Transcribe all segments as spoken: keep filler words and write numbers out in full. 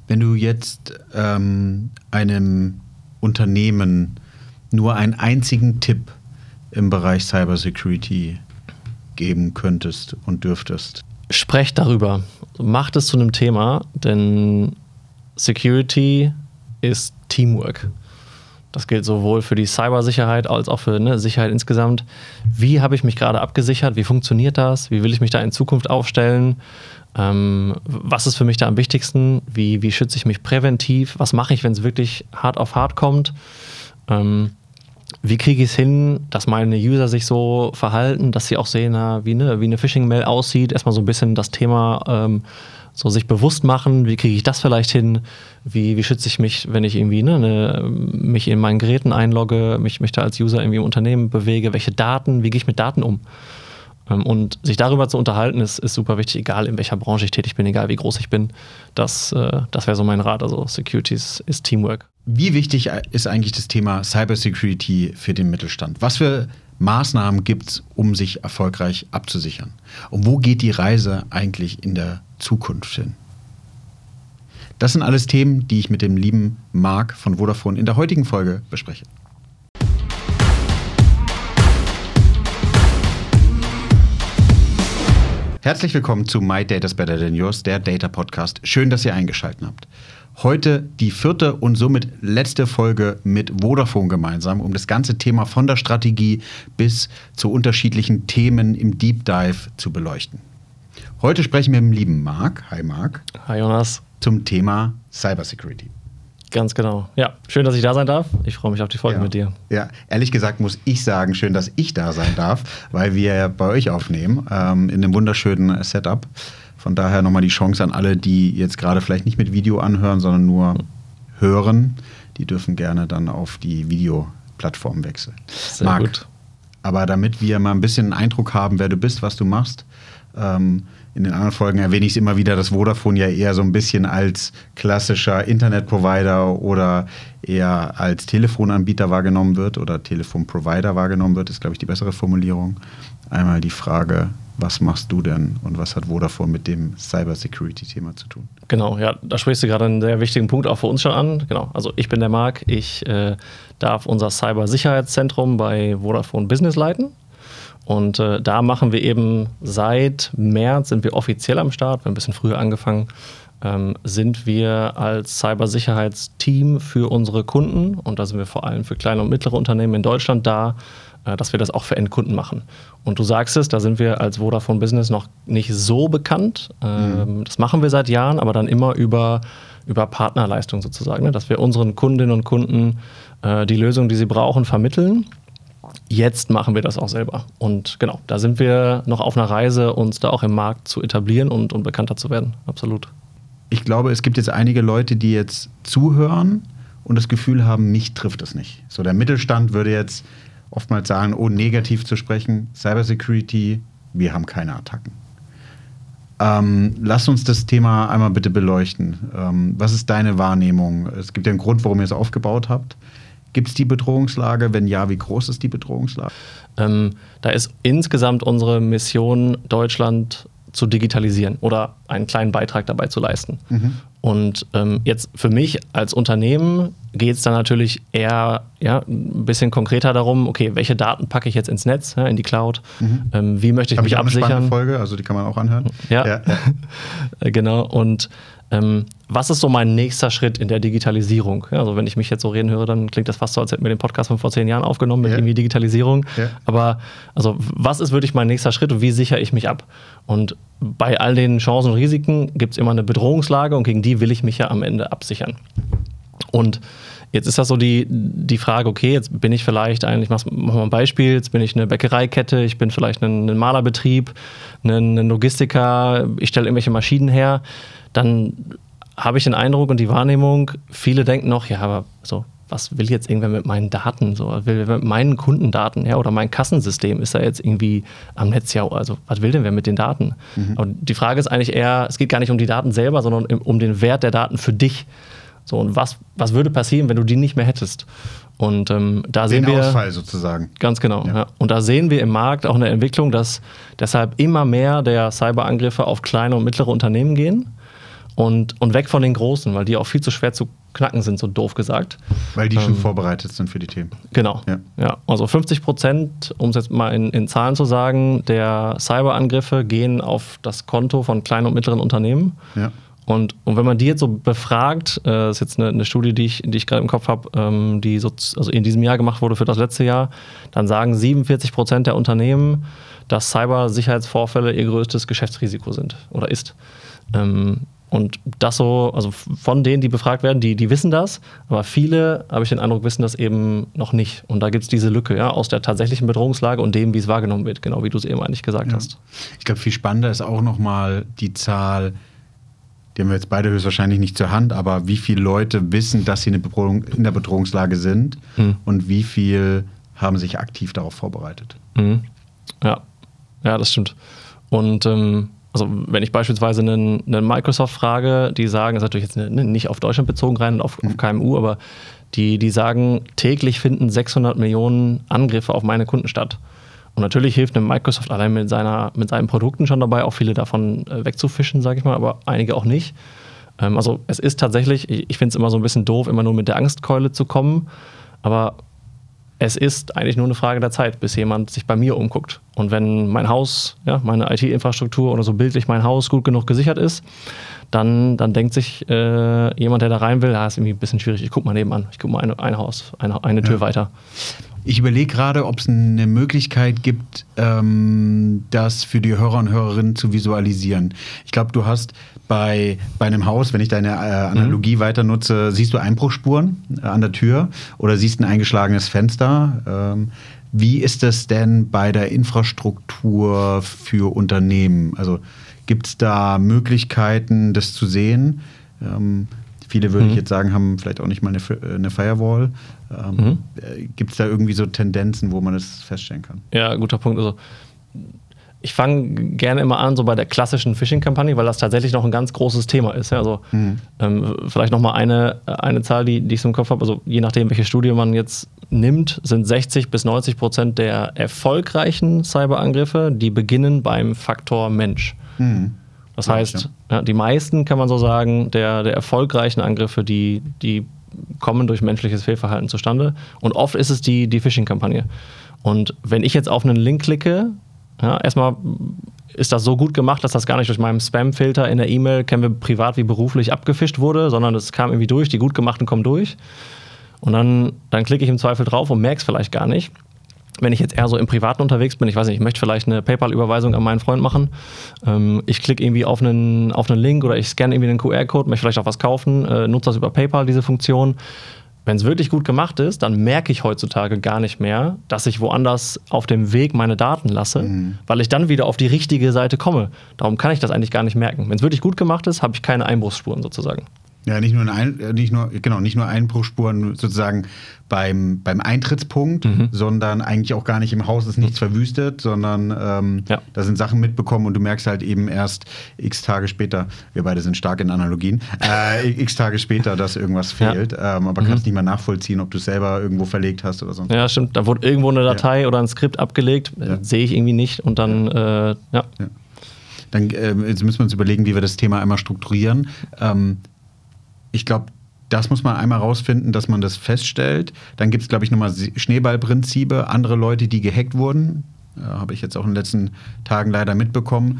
Wenn du jetzt ähm, einem Unternehmen nur einen einzigen Tipp im Bereich Cybersecurity geben könntest und dürftest. Sprecht darüber. Macht es zu einem Thema, denn Security ist Teamwork. Das gilt sowohl für die Cybersicherheit als auch für ne, Sicherheit insgesamt. Wie habe ich mich gerade abgesichert? Wie funktioniert das? Wie will ich mich da in Zukunft aufstellen? Ähm, was ist für mich da am wichtigsten? Wie, wie schütze ich mich präventiv? Was mache ich, wenn es wirklich hart auf hart kommt? Ähm, wie kriege ich es hin, dass meine User sich so verhalten, dass sie auch sehen, na, wie, ne, wie eine Phishing-Mail aussieht? Erstmal so ein bisschen das Thema ähm, so sich bewusst machen. Wie kriege ich das vielleicht hin? Wie, wie schütze ich mich, wenn ich irgendwie ne, ne, mich in meinen Geräten einlogge, mich, mich da als User irgendwie im Unternehmen bewege? Welche Daten? Wie gehe ich mit Daten um? Und sich darüber zu unterhalten, ist, ist super wichtig, egal in welcher Branche ich tätig bin, egal wie groß ich bin. Das, äh, das wäre so mein Rat. Also Security ist, ist Teamwork. Wie wichtig ist eigentlich das Thema Cybersecurity für den Mittelstand? Was für Maßnahmen gibt es, um sich erfolgreich abzusichern? Und wo geht die Reise eigentlich in der Zukunft hin? Das sind alles Themen, die ich mit dem lieben Marc von Vodafone in der heutigen Folge bespreche. Herzlich willkommen zu My Data's Better Than Yours, der Data Podcast. Schön, dass ihr eingeschaltet habt. Heute die vierte und somit letzte Folge mit Vodafone gemeinsam, um das ganze Thema von der Strategie bis zu unterschiedlichen Themen im Deep Dive zu beleuchten. Heute sprechen wir mit dem lieben Marc. Hi Marc. Hi Jonas. Zum Thema Cybersecurity. Ganz genau. Ja, schön, dass ich da sein darf. Ich freue mich auf die Folge ja. mit dir. Ja, ehrlich gesagt muss ich sagen, schön, dass ich da sein darf, weil wir bei euch aufnehmen, ähm, in einem wunderschönen Setup. Von daher nochmal die Chance an alle, die jetzt gerade vielleicht nicht mit Video anhören, sondern nur hm. hören. Die dürfen gerne dann auf die Videoplattform wechseln. Sehr Marc, gut. Aber damit wir mal ein bisschen einen Eindruck haben, wer du bist, was du machst, ähm, in den anderen Folgen erwähne ich es immer wieder, dass Vodafone ja eher so ein bisschen als klassischer Internetprovider oder eher als Telefonanbieter wahrgenommen wird oder Telefonprovider wahrgenommen wird, ist, glaube ich, die bessere Formulierung. Einmal die Frage, was machst du denn und was hat Vodafone mit dem Cybersecurity-Thema zu tun? Genau, ja, da sprichst du gerade einen sehr wichtigen Punkt auch für uns schon an. Genau, also ich bin der Marc, ich äh, darf unser Cybersicherheitszentrum bei Vodafone Business leiten. Und äh, da machen wir eben seit März, sind wir offiziell am Start, wir haben ein bisschen früher angefangen, ähm, sind wir als Cybersicherheitsteam für unsere Kunden, und da sind wir vor allem für kleine und mittlere Unternehmen in Deutschland da, äh, dass wir das auch für Endkunden machen. Und du sagst es, da sind wir als Vodafone Business noch nicht so bekannt. Ähm, mhm. Das machen wir seit Jahren, aber dann immer über, über Partnerleistung sozusagen, ne? Dass wir unseren Kundinnen und Kunden äh, die Lösung, die sie brauchen, vermitteln. Jetzt machen wir das auch selber. Und genau, da sind wir noch auf einer Reise, uns da auch im Markt zu etablieren und, und bekannter zu werden. Absolut. Ich glaube, es gibt jetzt einige Leute, die jetzt zuhören und das Gefühl haben, mich trifft es nicht. So, der Mittelstand würde jetzt oftmals sagen, oh, negativ zu sprechen, Cybersecurity, wir haben keine Attacken. Ähm, lass uns das Thema einmal bitte beleuchten. Ähm, was ist deine Wahrnehmung? Es gibt ja einen Grund, warum ihr es aufgebaut habt. Gibt es die Bedrohungslage? Wenn ja, wie groß ist die Bedrohungslage? Ähm, da ist insgesamt unsere Mission, Deutschland zu digitalisieren oder einen kleinen Beitrag dabei zu leisten. Mhm. Und ähm, jetzt für mich als Unternehmen geht es dann natürlich eher ja, ein bisschen konkreter darum, okay, welche Daten packe ich jetzt ins Netz, ja, in die Cloud? Mhm. Ähm, wie möchte ich Hab mich ich auch absichern? Eine spannende Folge, also die kann man auch anhören. Ja, ja. Genau. Und Ähm, was ist so mein nächster Schritt in der Digitalisierung? Ja, also wenn ich mich jetzt so reden höre, dann klingt das fast so, als hätten wir den Podcast von vor zehn Jahren aufgenommen mit ja. irgendwie Digitalisierung. Ja. Aber also was ist wirklich mein nächster Schritt und wie sichere ich mich ab? Und bei all den Chancen und Risiken gibt es immer eine Bedrohungslage und gegen die will ich mich ja am Ende absichern. Und jetzt ist das so die, die Frage, okay, jetzt bin ich vielleicht ein, ich mach mal ein Beispiel, jetzt bin ich eine Bäckereikette, ich bin vielleicht ein, ein Malerbetrieb, ein, ein Logistiker, ich stelle irgendwelche Maschinen her, dann habe ich den Eindruck und die Wahrnehmung, viele denken noch, ja, aber so, was will jetzt irgendwer mit meinen Daten, so, was will mit meinen Kundendaten, ja, oder mein Kassensystem ist da jetzt irgendwie am Netz, ja, also was will denn wer mit den Daten? Mhm. Und die Frage ist eigentlich eher, es geht gar nicht um die Daten selber, sondern um den Wert der Daten für dich. So, und was, was würde passieren, wenn du die nicht mehr hättest? Und ähm, da Den sehen wir. Ausfall sozusagen. Ganz genau. Ja. Ja. Und da sehen wir im Markt auch eine Entwicklung, dass deshalb immer mehr der Cyberangriffe auf kleine und mittlere Unternehmen gehen. und, und weg von den Großen, weil die auch viel zu schwer zu knacken sind, so doof gesagt. Weil die ähm, schon vorbereitet sind für die Themen. Genau. Ja. Ja, also fünfzig Prozent, um es jetzt mal in, in Zahlen zu sagen, der Cyberangriffe gehen auf das Konto von kleinen und mittleren Unternehmen. Ja. Und, und wenn man die jetzt so befragt, äh, das ist jetzt eine, eine Studie, die ich, die ich gerade im Kopf habe, ähm, die so, also in diesem Jahr gemacht wurde für das letzte Jahr, dann sagen siebenundvierzig Prozent der Unternehmen, dass Cybersicherheitsvorfälle ihr größtes Geschäftsrisiko sind oder ist. Ähm, und das so, also von denen, die befragt werden, die, die wissen das, aber viele, habe ich den Eindruck, wissen das eben noch nicht. Und da gibt es diese Lücke, ja, aus der tatsächlichen Bedrohungslage und dem, wie es wahrgenommen wird, genau wie du es eben eigentlich gesagt ja. hast. Ich glaube, viel spannender ist auch nochmal die Zahl, die haben wir jetzt beide höchstwahrscheinlich nicht zur Hand, aber wie viele Leute wissen, dass sie in der, Bedrohung, in der Bedrohungslage sind hm. und wie viel haben sich aktiv darauf vorbereitet. Hm. Ja. ja, das stimmt. Und ähm, also wenn ich beispielsweise einen, einen Microsoft frage, die sagen, das ist natürlich jetzt eine, nicht auf Deutschland bezogen rein und auf, mhm. auf K M U, aber die, die sagen, täglich finden sechshundert Millionen Angriffe auf meine Kunden statt. Und natürlich hilft einem Microsoft allein mit, seiner, mit seinen Produkten schon dabei, auch viele davon äh, wegzufischen, sage ich mal, aber einige auch nicht. Ähm, also es ist tatsächlich, ich, ich finde es immer so ein bisschen doof, immer nur mit der Angstkeule zu kommen, aber es ist eigentlich nur eine Frage der Zeit, bis jemand sich bei mir umguckt. Und wenn mein Haus, ja, meine I T-Infrastruktur oder so bildlich mein Haus gut genug gesichert ist, dann, dann denkt sich äh, jemand, der da rein will, ja, ist irgendwie ein bisschen schwierig, ich gucke mal nebenan, ich gucke mal eine, ein Haus, eine, eine Tür ja. weiter. Ich überlege gerade, ob es eine Möglichkeit gibt, ähm, das für die Hörer und Hörerinnen zu visualisieren. Ich glaube, du hast bei, bei einem Haus, wenn ich deine äh, Analogie mhm. weiter nutze, siehst du Einbruchsspuren äh, an der Tür oder siehst ein eingeschlagenes Fenster. Ähm, wie ist das denn bei der Infrastruktur für Unternehmen? Also gibt es da Möglichkeiten, das zu sehen? Ähm, Viele, würde mhm. ich jetzt sagen, haben vielleicht auch nicht mal eine, eine Firewall. Ähm, mhm. Gibt es da irgendwie so Tendenzen, wo man das feststellen kann? Ja, guter Punkt. Also ich fange gerne immer an, so bei der klassischen Phishing-Kampagne, weil das tatsächlich noch ein ganz großes Thema ist. Ja, also mhm. ähm, vielleicht noch mal eine, eine Zahl, die, die ich so im Kopf habe. Also je nachdem, welche Studie man jetzt nimmt, sind sechzig bis neunzig Prozent der erfolgreichen Cyberangriffe, die beginnen beim Faktor Mensch. Mhm. Das heißt, ja, die meisten, kann man so sagen, der, der erfolgreichen Angriffe, die, die kommen durch menschliches Fehlverhalten zustande. Und oft ist es die, die Phishing-Kampagne. Und wenn ich jetzt auf einen Link klicke, ja, erstmal ist das so gut gemacht, dass das gar nicht durch meinen Spam-Filter in der E-Mail, kennen wir privat wie beruflich, abgefischt wurde, sondern es kam irgendwie durch, die gut gemachten kommen durch. Und dann, dann klicke ich im Zweifel drauf und merke es vielleicht gar nicht. Wenn ich jetzt eher so im Privaten unterwegs bin, ich weiß nicht, ich möchte vielleicht eine PayPal-Überweisung an meinen Freund machen, ähm, ich klicke irgendwie auf einen, auf einen Link oder ich scanne irgendwie einen Q R-Code, möchte vielleicht auch was kaufen, äh, nutze das über PayPal, diese Funktion. Wenn es wirklich gut gemacht ist, dann merke ich heutzutage gar nicht mehr, dass ich woanders auf dem Weg meine Daten lasse, mhm. weil ich dann wieder auf die richtige Seite komme. Darum kann ich das eigentlich gar nicht merken. Wenn es wirklich gut gemacht ist, habe ich keine Einbruchsspuren sozusagen. Ja, nicht nur, ein, nicht nur, genau, nicht nur Einbruchsspuren sozusagen beim, beim Eintrittspunkt, mhm. sondern eigentlich auch gar nicht im Haus ist nichts verwüstet, sondern ähm, ja. da sind Sachen mitbekommen und du merkst halt eben erst x Tage später, wir beide sind stark in Analogien, äh, x Tage später, dass irgendwas fehlt, ja. ähm, aber mhm. kannst nicht mal nachvollziehen, ob du es selber irgendwo verlegt hast oder sonst. Ja, stimmt, da wurde irgendwo eine Datei ja. oder ein Skript abgelegt, ja. sehe ich irgendwie nicht und dann, ja. Äh, ja. ja. Dann äh, jetzt müssen wir uns überlegen, wie wir das Thema einmal strukturieren. Ähm, Ich glaube, das muss man einmal rausfinden, dass man das feststellt. Dann gibt es, glaube ich, nochmal Schneeballprinzipe. Andere Leute, die gehackt wurden, äh, habe ich jetzt auch in den letzten Tagen leider mitbekommen.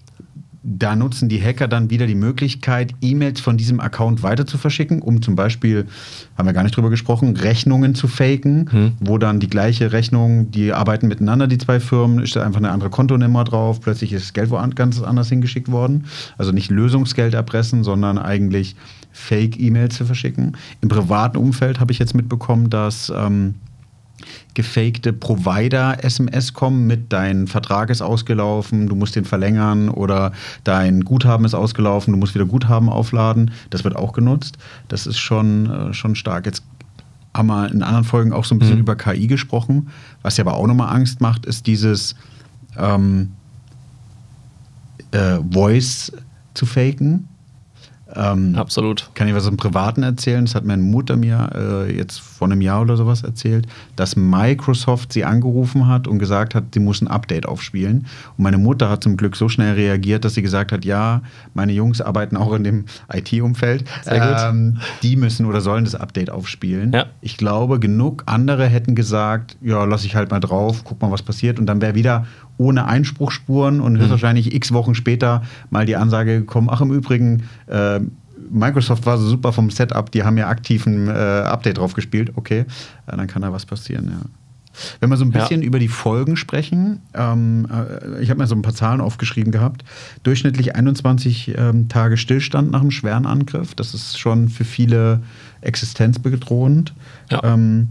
Da nutzen die Hacker dann wieder die Möglichkeit, E-Mails von diesem Account weiter zu verschicken, um zum Beispiel, haben wir gar nicht drüber gesprochen, Rechnungen zu faken, hm. wo dann die gleiche Rechnung, die arbeiten miteinander, die zwei Firmen, ist da einfach eine andere Kontonummer drauf, plötzlich ist das Geld woanders ganz anders hingeschickt worden. Also nicht Lösungsgeld erpressen, sondern eigentlich Fake-E-Mails zu verschicken. Im privaten Umfeld habe ich jetzt mitbekommen, dass ähm, gefakte Provider-S M S kommen mit, dein Vertrag ist ausgelaufen, du musst den verlängern oder dein Guthaben ist ausgelaufen, du musst wieder Guthaben aufladen. Das wird auch genutzt. Das ist schon, äh, schon stark. Jetzt haben wir in anderen Folgen auch so ein bisschen mhm. über K I gesprochen. Was ja aber auch nochmal Angst macht, ist dieses ähm, äh, Voice zu faken. Ähm, Absolut. Kann ich was im Privaten erzählen? Das hat meine Mutter mir äh, jetzt vor einem Jahr oder sowas erzählt, dass Microsoft sie angerufen hat und gesagt hat, sie muss ein Update aufspielen. Und meine Mutter hat zum Glück so schnell reagiert, dass sie gesagt hat, ja, meine Jungs arbeiten auch in dem I T-Umfeld. Sehr gut. Ähm, die müssen oder sollen das Update aufspielen. Ja. Ich glaube, genug andere hätten gesagt, ja, lass ich halt mal drauf, guck mal, was passiert. Und dann wäre wieder ohne Einspruchsspuren und höchstwahrscheinlich mhm. x Wochen später mal die Ansage gekommen, ach im Übrigen, äh, Microsoft war so super vom Setup, die haben ja aktiv ein äh, Update drauf gespielt. Okay, äh, dann kann da was passieren, ja. Wenn wir so ein bisschen ja. über die Folgen sprechen, ähm, äh, ich habe mir so ein paar Zahlen aufgeschrieben gehabt. Durchschnittlich einundzwanzig ähm, Tage Stillstand nach einem schweren Angriff. Das ist schon für viele existenzbedrohend. Ja. Ähm,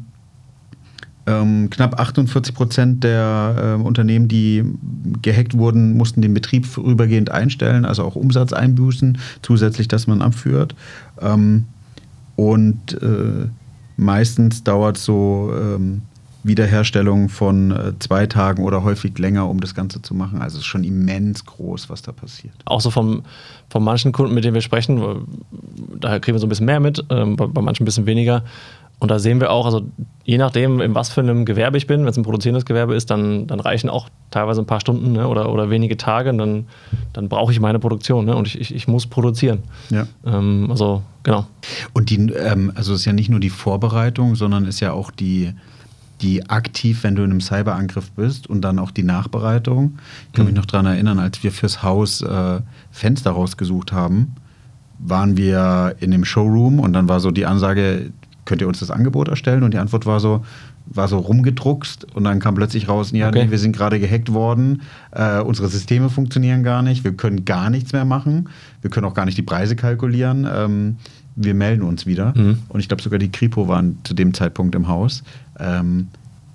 ähm, knapp achtundvierzig Prozent der äh, Unternehmen, die gehackt wurden, mussten den Betrieb vorübergehend einstellen, also auch Umsatzeinbußen, zusätzlich, dass man abführt. Ähm, und äh, meistens dauert so ähm, Wiederherstellung von äh, zwei Tagen oder häufig länger, um das Ganze zu machen. Also es ist schon immens groß, was da passiert. Auch so vom, von manchen Kunden, mit denen wir sprechen, da kriegen wir so ein bisschen mehr mit, ähm, bei, bei manchen ein bisschen weniger. Und da sehen wir auch, also je nachdem, in was für einem Gewerbe ich bin, wenn es ein produzierendes Gewerbe ist, dann, dann reichen auch teilweise ein paar Stunden, ne, oder, oder wenige Tage. Und dann, dann brauche ich meine Produktion, ne, und ich, ich, ich muss produzieren. Ja. Ähm, also, genau. Und die, ähm, also es ist ja nicht nur die Vorbereitung, sondern ist ja auch die, die aktiv, wenn du in einem Cyberangriff bist, und dann auch die Nachbereitung. Ich kann mhm. mich noch daran erinnern, als wir fürs Haus äh, Fenster rausgesucht haben, waren wir in dem Showroom und dann war so die Ansage, könnt ihr uns das Angebot erstellen? Und die Antwort war so, war so rumgedruckst und dann kam plötzlich raus, ja, okay. nee, wir sind gerade gehackt worden, äh, unsere Systeme funktionieren gar nicht, wir können gar nichts mehr machen, wir können auch gar nicht die Preise kalkulieren, ähm, wir melden uns wieder. Mhm. Und ich glaube sogar die Kripo waren zu dem Zeitpunkt im Haus. Ähm,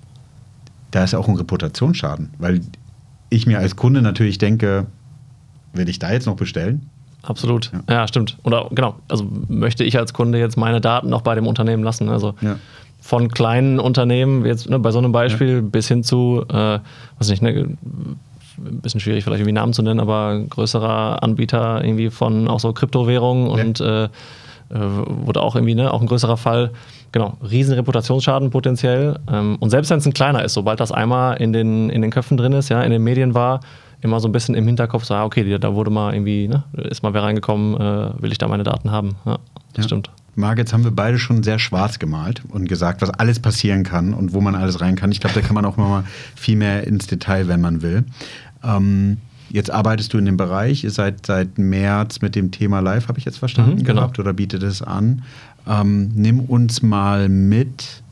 da ist ja auch ein Reputationsschaden, weil ich mir als Kunde natürlich denke, will ich da jetzt noch bestellen? Absolut, ja. ja, stimmt. Oder genau, also möchte ich als Kunde jetzt meine Daten noch bei dem Unternehmen lassen. Also ja. von kleinen Unternehmen, jetzt ne, bei so einem Beispiel, ja. bis hin zu, äh, weiß nicht, ne, ein bisschen schwierig vielleicht irgendwie Namen zu nennen, aber größerer Anbieter irgendwie von auch so Kryptowährungen ja. und äh, wurde auch irgendwie, ne, auch ein größerer Fall. Genau, riesen Reputationsschaden potenziell. Ähm, und selbst wenn es ein kleiner ist, sobald das einmal in den, in den Köpfen drin ist, ja, in den Medien war, immer so ein bisschen im Hinterkopf, so, ah, okay, da wurde mal irgendwie, ne, ist mal wer reingekommen, äh, will ich da meine Daten haben. Ja, das ja. stimmt. Marc, jetzt haben wir beide schon sehr schwarz gemalt und gesagt, was alles passieren kann und wo man alles rein kann. Ich glaube, da kann man auch mal viel mehr ins Detail, wenn man will. Ähm, jetzt arbeitest du in dem Bereich, ihr seid seit März mit dem Thema live, habe ich jetzt verstanden, mhm, genau. gehabt oder bietet es an. Ähm, nimm uns mal mit,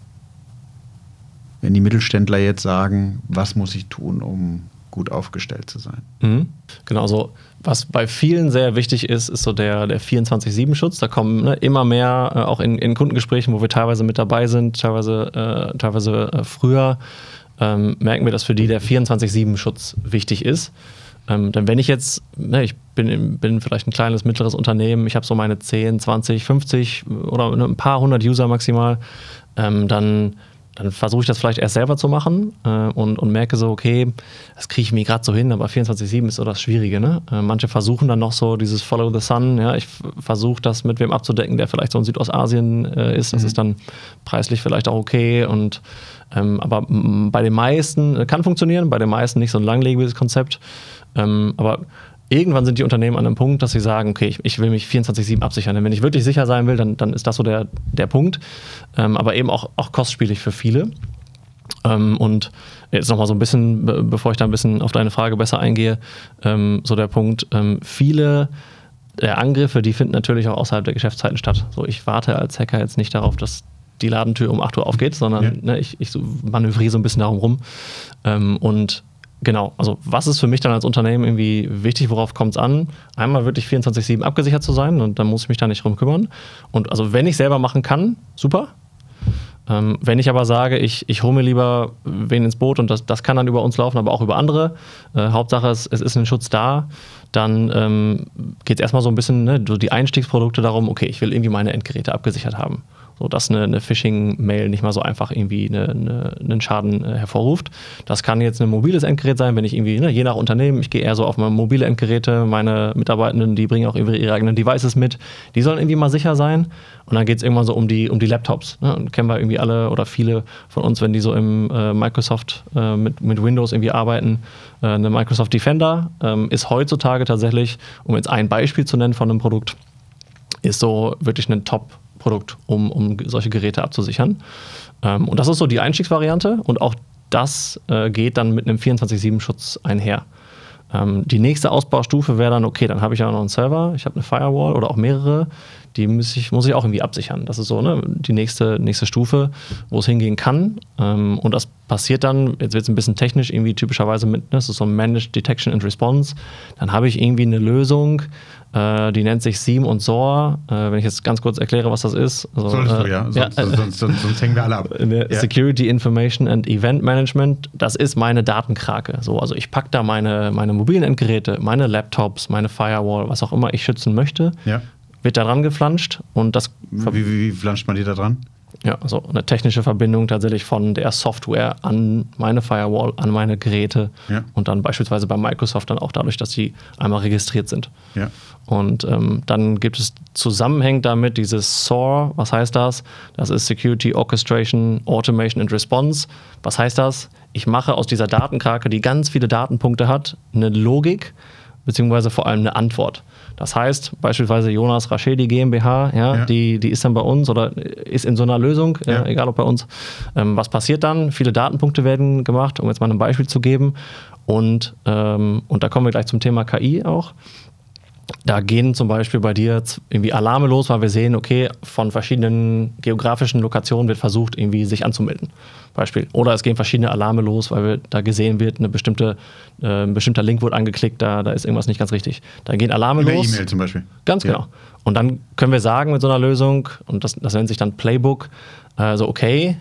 wenn die Mittelständler jetzt sagen, was muss ich tun, um gut aufgestellt zu sein. Mhm. Genau, so was bei vielen sehr wichtig ist, ist so der, der vierundzwanzig sieben Schutz. Da kommen ne, immer mehr, äh, auch in, in Kundengesprächen, wo wir teilweise mit dabei sind, teilweise, äh, teilweise äh, früher, ähm, merken wir, dass für die der vierundzwanzig sieben Schutz wichtig ist. Ähm, denn wenn ich jetzt, ne, ich bin, bin vielleicht ein kleines, mittleres Unternehmen, ich habe so meine zehn, zwanzig, fünfzig oder ne, ein paar hundert User maximal, ähm, dann dann versuche ich das vielleicht erst selber zu machen äh, und, und merke so, okay, das kriege ich mir gerade so hin, aber vierundzwanzig sieben ist so das Schwierige. Ne? Äh, manche versuchen dann noch so dieses Follow the Sun, ja, ich f- versuche das mit wem abzudecken, der vielleicht so in Südostasien äh, ist, das mhm. ist dann preislich vielleicht auch okay und ähm, aber m- bei den meisten, äh, kann funktionieren, bei den meisten nicht so ein langlebiges Konzept, ähm, aber irgendwann sind die Unternehmen an einem Punkt, dass sie sagen, okay, ich, ich will mich vierundzwanzig sieben absichern. Denn wenn ich wirklich sicher sein will, dann, dann ist das so der, der Punkt. Ähm, aber eben auch, auch kostspielig für viele. Ähm, und jetzt nochmal so ein bisschen, be- bevor ich da ein bisschen auf deine Frage besser eingehe, ähm, so der Punkt, ähm, viele der Angriffe, die finden natürlich auch außerhalb der Geschäftszeiten statt. So, ich warte als Hacker jetzt nicht darauf, dass die Ladentür um acht Uhr aufgeht, sondern ja. ne, ich, ich so manövriere so ein bisschen darum rum. Ähm, und Genau, also was ist für mich dann als Unternehmen irgendwie wichtig, worauf kommt es an? Einmal wirklich vierundzwanzig sieben abgesichert zu sein und dann muss ich mich da nicht drum kümmern. Und also wenn ich selber machen kann, super. Ähm, wenn ich aber sage, ich, ich hole mir lieber wen ins Boot und das, das kann dann über uns laufen, aber auch über andere, äh, Hauptsache es, es ist ein Schutz da, dann ähm, geht es erstmal so ein bisschen, ne, so die Einstiegsprodukte darum, okay, ich will irgendwie meine Endgeräte abgesichert haben. So dass eine, eine Phishing-Mail nicht mal so einfach irgendwie eine, eine, einen Schaden äh, hervorruft. Das kann jetzt ein mobiles Endgerät sein, wenn ich irgendwie, ne, je nach Unternehmen, ich gehe eher so auf meine mobile Endgeräte, meine Mitarbeitenden, die bringen auch ihre, ihre eigenen Devices mit, die sollen irgendwie mal sicher sein. Und dann geht es irgendwann so um die, um die Laptops. Ne? Und kennen wir irgendwie alle oder viele von uns, wenn die so im äh, Microsoft äh, mit, mit Windows irgendwie arbeiten. Äh, eine Microsoft Defender ähm, ist heutzutage tatsächlich, um jetzt ein Beispiel zu nennen von einem Produkt, ist so wirklich ein Top- Produkt, um, um solche Geräte abzusichern. Ähm, und das ist so die Einstiegsvariante und auch das äh, geht dann mit einem vierundzwanzig sieben Schutz einher. Ähm, die nächste Ausbaustufe wäre dann, okay, dann habe ich ja noch einen Server, ich habe eine Firewall oder auch mehrere, die muss ich, muss ich auch irgendwie absichern. Das ist so, ne, die nächste, nächste Stufe, wo es hingehen kann. Ähm, und das passiert dann, jetzt wird es ein bisschen technisch, irgendwie typischerweise mit, ne, das ist so ein Managed Detection and Response. Dann habe ich irgendwie eine Lösung, äh, die nennt sich SIEM und S O A R. Äh, wenn ich jetzt ganz kurz erkläre, was das ist. Also, Solltest äh, du, ja. Sonst, ja. sonst, sonst, sonst, sonst hängen wir alle ab. Ja. Security Information and Event Management, das ist meine Datenkrake. So, also ich packe da meine, meine mobilen Endgeräte, meine Laptops, meine Firewall, was auch immer ich schützen möchte, ja. wird da dran geflanscht und das. Wie, wie, wie flanscht man die da dran? Ja, also eine technische Verbindung tatsächlich von der Software an meine Firewall, an meine Geräte ja. und dann beispielsweise bei Microsoft dann auch dadurch, dass sie einmal registriert sind. Ja. Und ähm, dann gibt es zusammenhängend damit dieses S O A R. Was heißt das? Das ist Security Orchestration, Automation and Response. Was heißt das? Ich mache aus dieser Datenkrake, die ganz viele Datenpunkte hat, eine Logik beziehungsweise vor allem eine Antwort. Das heißt, beispielsweise Jonas Raschedi GmbH, ja, ja. Die, die ist dann bei uns oder ist in so einer Lösung, ja. äh, egal ob bei uns. Ähm, was passiert dann? Viele Datenpunkte werden gemacht, um jetzt mal ein Beispiel zu geben. Und, ähm, und da kommen wir gleich zum Thema K I auch. Da gehen zum Beispiel bei dir irgendwie Alarme los, weil wir sehen, okay, von verschiedenen geografischen Lokationen wird versucht, irgendwie sich anzumelden. Beispiel. Oder es gehen verschiedene Alarme los, weil wir, da gesehen wird, eine bestimmte, äh, ein bestimmter Link wurde angeklickt, da, da ist irgendwas nicht ganz richtig. Da gehen Alarme Über los. E-Mail zum Beispiel. Ganz genau. Ja. Und dann können wir sagen mit so einer Lösung, und das, das nennt sich dann Playbook, also okay,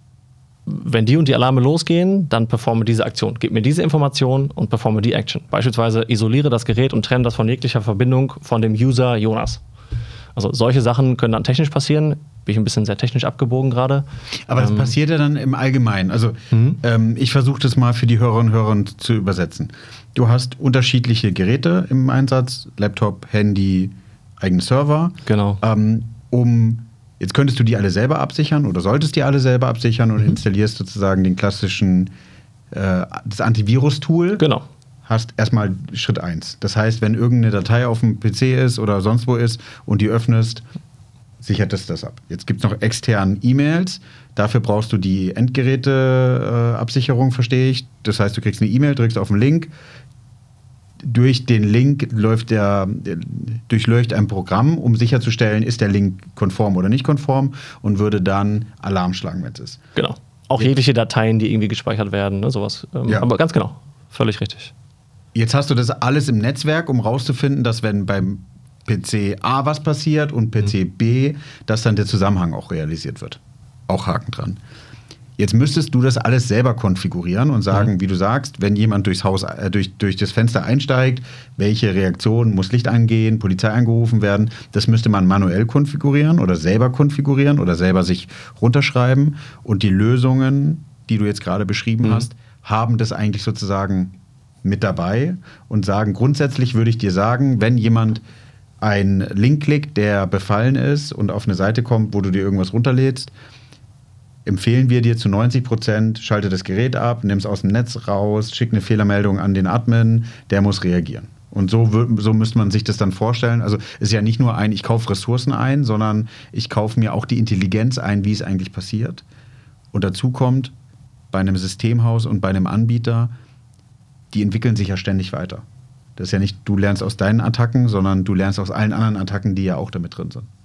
wenn die und die Alarme losgehen, dann performe diese Aktion. Gib mir diese Information und performe die Action. Beispielsweise isoliere das Gerät und trenne das von jeglicher Verbindung von dem User Jonas. Also solche Sachen können dann technisch passieren. Bin ich ein bisschen sehr technisch abgebogen gerade. Aber das ähm, passiert ja dann im Allgemeinen. Also mhm. ähm, ich versuche das mal für die Hörerinnen und Hörer zu übersetzen. Du hast unterschiedliche Geräte im Einsatz. Laptop, Handy, eigene Server. Genau. Ähm, um Jetzt könntest du die alle selber absichern oder solltest die alle selber absichern und mhm. installierst sozusagen den klassischen äh, das Antivirus-Tool. Genau. Hast erstmal Schritt eins. Das heißt, wenn irgendeine Datei auf dem P C ist oder sonst wo ist und die öffnest, sichert es das ab. Jetzt gibt es noch externe E-Mails. Dafür brauchst du die Endgeräte-Absicherung, äh, verstehe ich. Das heißt, du kriegst eine E-Mail, drückst auf den Link. Durch den Link läuft der, durchleuchtet ein Programm, um sicherzustellen, ist der Link konform oder nicht konform und würde dann Alarm schlagen, wenn es ist. Genau. Auch Jetzt. jegliche Dateien, die irgendwie gespeichert werden, ne, sowas. Ähm, ja. Aber ganz genau, völlig richtig. Jetzt hast du das alles im Netzwerk, um rauszufinden, dass wenn beim P C A was passiert und P C B, dass dann der Zusammenhang auch realisiert wird. Auch Haken dran. Jetzt müsstest du das alles selber konfigurieren und sagen, mhm. wie du sagst, wenn jemand durchs Haus, äh, durch, durch das Fenster einsteigt, welche Reaktion muss Licht angehen, Polizei angerufen werden, das müsste man manuell konfigurieren oder selber konfigurieren oder selber sich runterschreiben. Und die Lösungen, die du jetzt gerade beschrieben mhm. hast, haben das eigentlich sozusagen mit dabei und sagen, grundsätzlich würde ich dir sagen, wenn jemand einen Link klickt, der befallen ist und auf eine Seite kommt, wo du dir irgendwas runterlädst, empfehlen wir dir zu neunzig Prozent, schalte das Gerät ab, nimm es aus dem Netz raus, schick eine Fehlermeldung an den Admin, der muss reagieren. Und so, so müsste man sich das dann vorstellen. Also es ist ja nicht nur ein, ich kaufe Ressourcen ein, sondern ich kaufe mir auch die Intelligenz ein, wie es eigentlich passiert. Und dazu kommt, bei einem Systemhaus und bei einem Anbieter, die entwickeln sich ja ständig weiter. Das ist ja nicht, du lernst aus deinen Attacken, sondern du lernst aus allen anderen Attacken, die ja auch damit drin sind.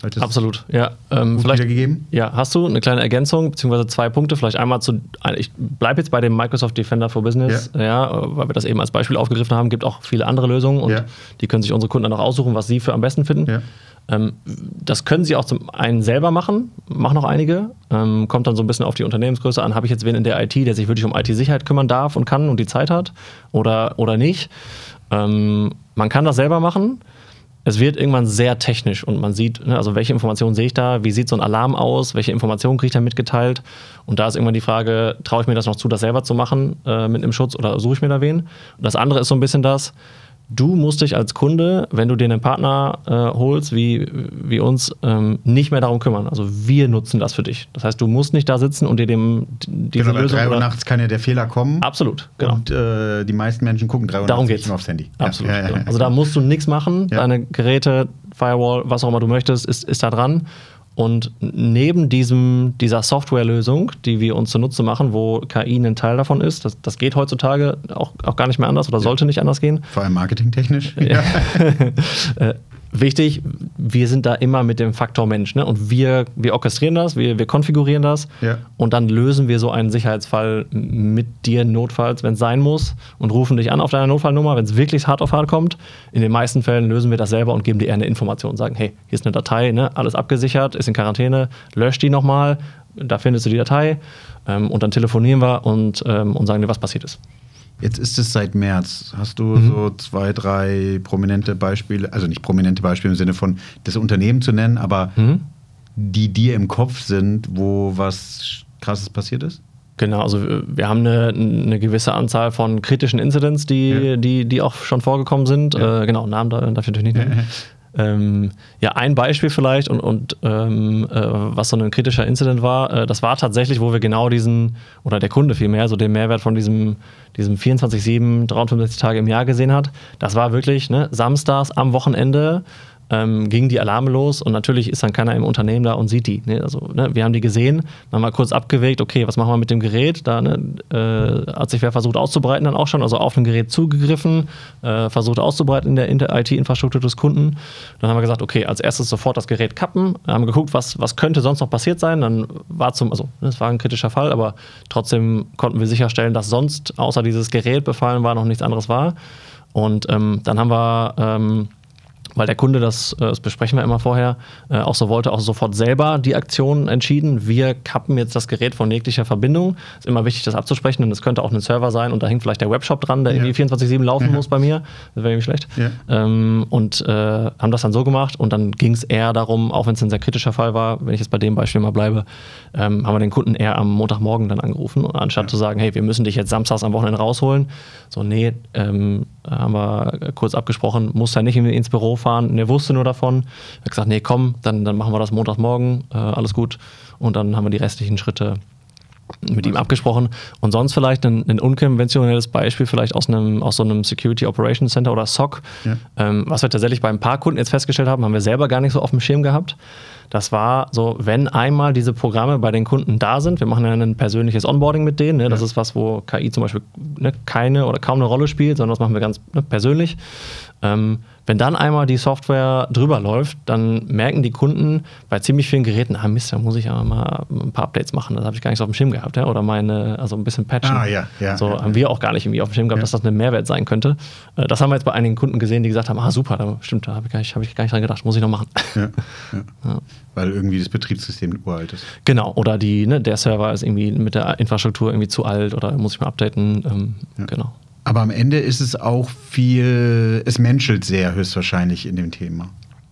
Absolut, ja. Ähm, vielleicht wiedergegeben? Ja, hast du eine kleine Ergänzung, beziehungsweise zwei Punkte, vielleicht einmal zu, ich bleibe jetzt bei dem Microsoft Defender for Business, ja. ja, weil wir das eben als Beispiel aufgegriffen haben, gibt auch viele andere Lösungen und ja. die können sich unsere Kunden dann auch aussuchen, was sie für am besten finden. Ja. Ähm, das können sie auch zum einen selber machen, machen auch einige, ähm, kommt dann so ein bisschen auf die Unternehmensgröße an, habe ich jetzt wen in der I T, der sich wirklich um I T-Sicherheit kümmern darf und kann und die Zeit hat oder, oder nicht. Ähm, man kann das selber machen. Es wird irgendwann sehr technisch und man sieht, ne, also welche Informationen sehe ich da, wie sieht so ein Alarm aus, welche Informationen kriege ich da mitgeteilt und da ist irgendwann die Frage, traue ich mir das noch zu, das selber zu machen äh, mit einem Schutz oder suche ich mir da wen? Und das andere ist so ein bisschen das, du musst dich als Kunde, wenn du dir einen Partner äh, holst, wie, wie uns, ähm, nicht mehr darum kümmern. Also wir nutzen das für dich. Das heißt, du musst nicht da sitzen und dir dem diese genau, Lösung... drei Uhr nachts kann ja der Fehler kommen. Absolut, genau. Und äh, die meisten Menschen gucken drei Uhr darum nachts geht's. aufs Handy. Absolut. Ja, ja, ja. Genau. Also da musst du nichts machen. Ja. Deine Geräte, Firewall, was auch immer du möchtest, ist, ist da dran. Und neben diesem, dieser Softwarelösung, die wir uns zunutze machen, wo K I ein Teil davon ist, das, das geht heutzutage auch, auch gar nicht mehr anders oder ja. sollte nicht anders gehen. Vor allem marketingtechnisch. Ja. äh, wichtig, wir sind da immer mit dem Faktor Mensch. Ne? Und wir, wir orchestrieren das, wir, wir konfigurieren das ja. und dann lösen wir so einen Sicherheitsfall mit dir notfalls, wenn es sein muss und rufen dich an auf deiner Notfallnummer, wenn es wirklich hart auf hart kommt. In den meisten Fällen lösen wir das selber und geben dir eher eine Information und sagen, hey, hier ist eine Datei, ne? Alles abgesichert, ist in Quarantäne, lösch die nochmal, da findest du die Datei ähm, und dann telefonieren wir und, ähm, und sagen dir, was passiert ist. Jetzt ist es seit März. Hast du mhm. so zwei, drei prominente Beispiele, also nicht prominente Beispiele im Sinne von das Unternehmen zu nennen, aber mhm. die dir im Kopf sind, wo was Krasses passiert ist? Genau, also wir haben eine, eine gewisse Anzahl von kritischen Incidents, die, ja. die, die auch schon vorgekommen sind. Ja. Äh, genau, Namen darf ich natürlich nicht nennen. Ja. Ähm, ja, ein Beispiel vielleicht und, und ähm, äh, was so ein kritischer Incident war, äh, das war tatsächlich, wo wir genau diesen, oder der Kunde vielmehr, so den Mehrwert von diesem, diesem vierundzwanzig sieben, dreihundertfünfundsechzig Tage im Jahr gesehen hat. Das war wirklich, ne, samstags am Wochenende ähm, gingen die Alarme los und natürlich ist dann keiner im Unternehmen da und sieht die. Ne? Also, ne, wir haben die gesehen, dann mal kurz abgewägt, okay, was machen wir mit dem Gerät? Da ne, äh, hat sich wer versucht auszubreiten dann auch schon, also auf ein Gerät zugegriffen, äh, versucht auszubreiten in der, in der I T-Infrastruktur des Kunden. Dann haben wir gesagt, okay, als erstes sofort das Gerät kappen, haben geguckt, was, was könnte sonst noch passiert sein. Dann war zum, also das war ein kritischer Fall, aber trotzdem konnten wir sicherstellen, dass sonst außer dieses Gerät befallen war, noch nichts anderes war. Und ähm, dann haben wir ähm, weil der Kunde, das, das besprechen wir immer vorher, äh, auch so wollte, auch sofort selber die Aktion entschieden. Wir kappen jetzt das Gerät von jeglicher Verbindung. Ist immer wichtig, das abzusprechen, und es könnte auch ein Server sein und da hängt vielleicht der Webshop dran, der ja. irgendwie vierundzwanzig sieben laufen ja. muss bei mir. Das wäre irgendwie schlecht. Ja. Ähm, und äh, haben das dann so gemacht und dann ging es eher darum, auch wenn es ein sehr kritischer Fall war, wenn ich jetzt bei dem Beispiel mal bleibe, ähm, haben wir den Kunden eher am Montagmorgen dann angerufen, anstatt ja. zu sagen, hey, wir müssen dich jetzt samstags am Wochenende rausholen. So, nee, ähm, haben wir kurz abgesprochen, muss er nicht ins Büro fahren, und er wusste nur davon. Er hat gesagt, nee, komm, dann, dann machen wir das Montagmorgen, äh, alles gut. Und dann haben wir die restlichen Schritte mit ihm abgesprochen. Und sonst vielleicht ein, ein unkonventionelles Beispiel, vielleicht aus, einem, aus so einem Security Operations Center oder S O C, ja. ähm, was wir tatsächlich bei ein paar Kunden jetzt festgestellt haben, haben wir selber gar nicht so auf dem Schirm gehabt. Das war so, wenn einmal diese Programme bei den Kunden da sind, wir machen ja ein persönliches Onboarding mit denen, ne? Das ja. ist was, wo K I zum Beispiel ne, keine oder kaum eine Rolle spielt, sondern das machen wir ganz ne, persönlich. Ähm, wenn dann einmal die Software drüber läuft, dann merken die Kunden bei ziemlich vielen Geräten, ah Mist, da muss ich aber mal ein paar Updates machen, das habe ich gar nicht so auf dem Schirm gehabt, ja? Oder meine, also ein bisschen patchen. Ah, ja, ja, so ja, haben wir auch gar nicht irgendwie auf dem Schirm gehabt, ja. dass das ein Mehrwert sein könnte. Äh, das haben wir jetzt bei einigen Kunden gesehen, die gesagt haben, ah super, da, stimmt, da habe ich, gar nicht, hab ich gar nicht dran gedacht, muss ich noch machen. Ja, ja. Ja. Weil irgendwie das Betriebssystem uralt ist. Genau, oder die, ne, der Server ist irgendwie mit der Infrastruktur irgendwie zu alt oder muss ich mal updaten. Ähm, ja. Genau. Aber am Ende ist es auch viel, es menschelt sehr höchstwahrscheinlich in dem Thema.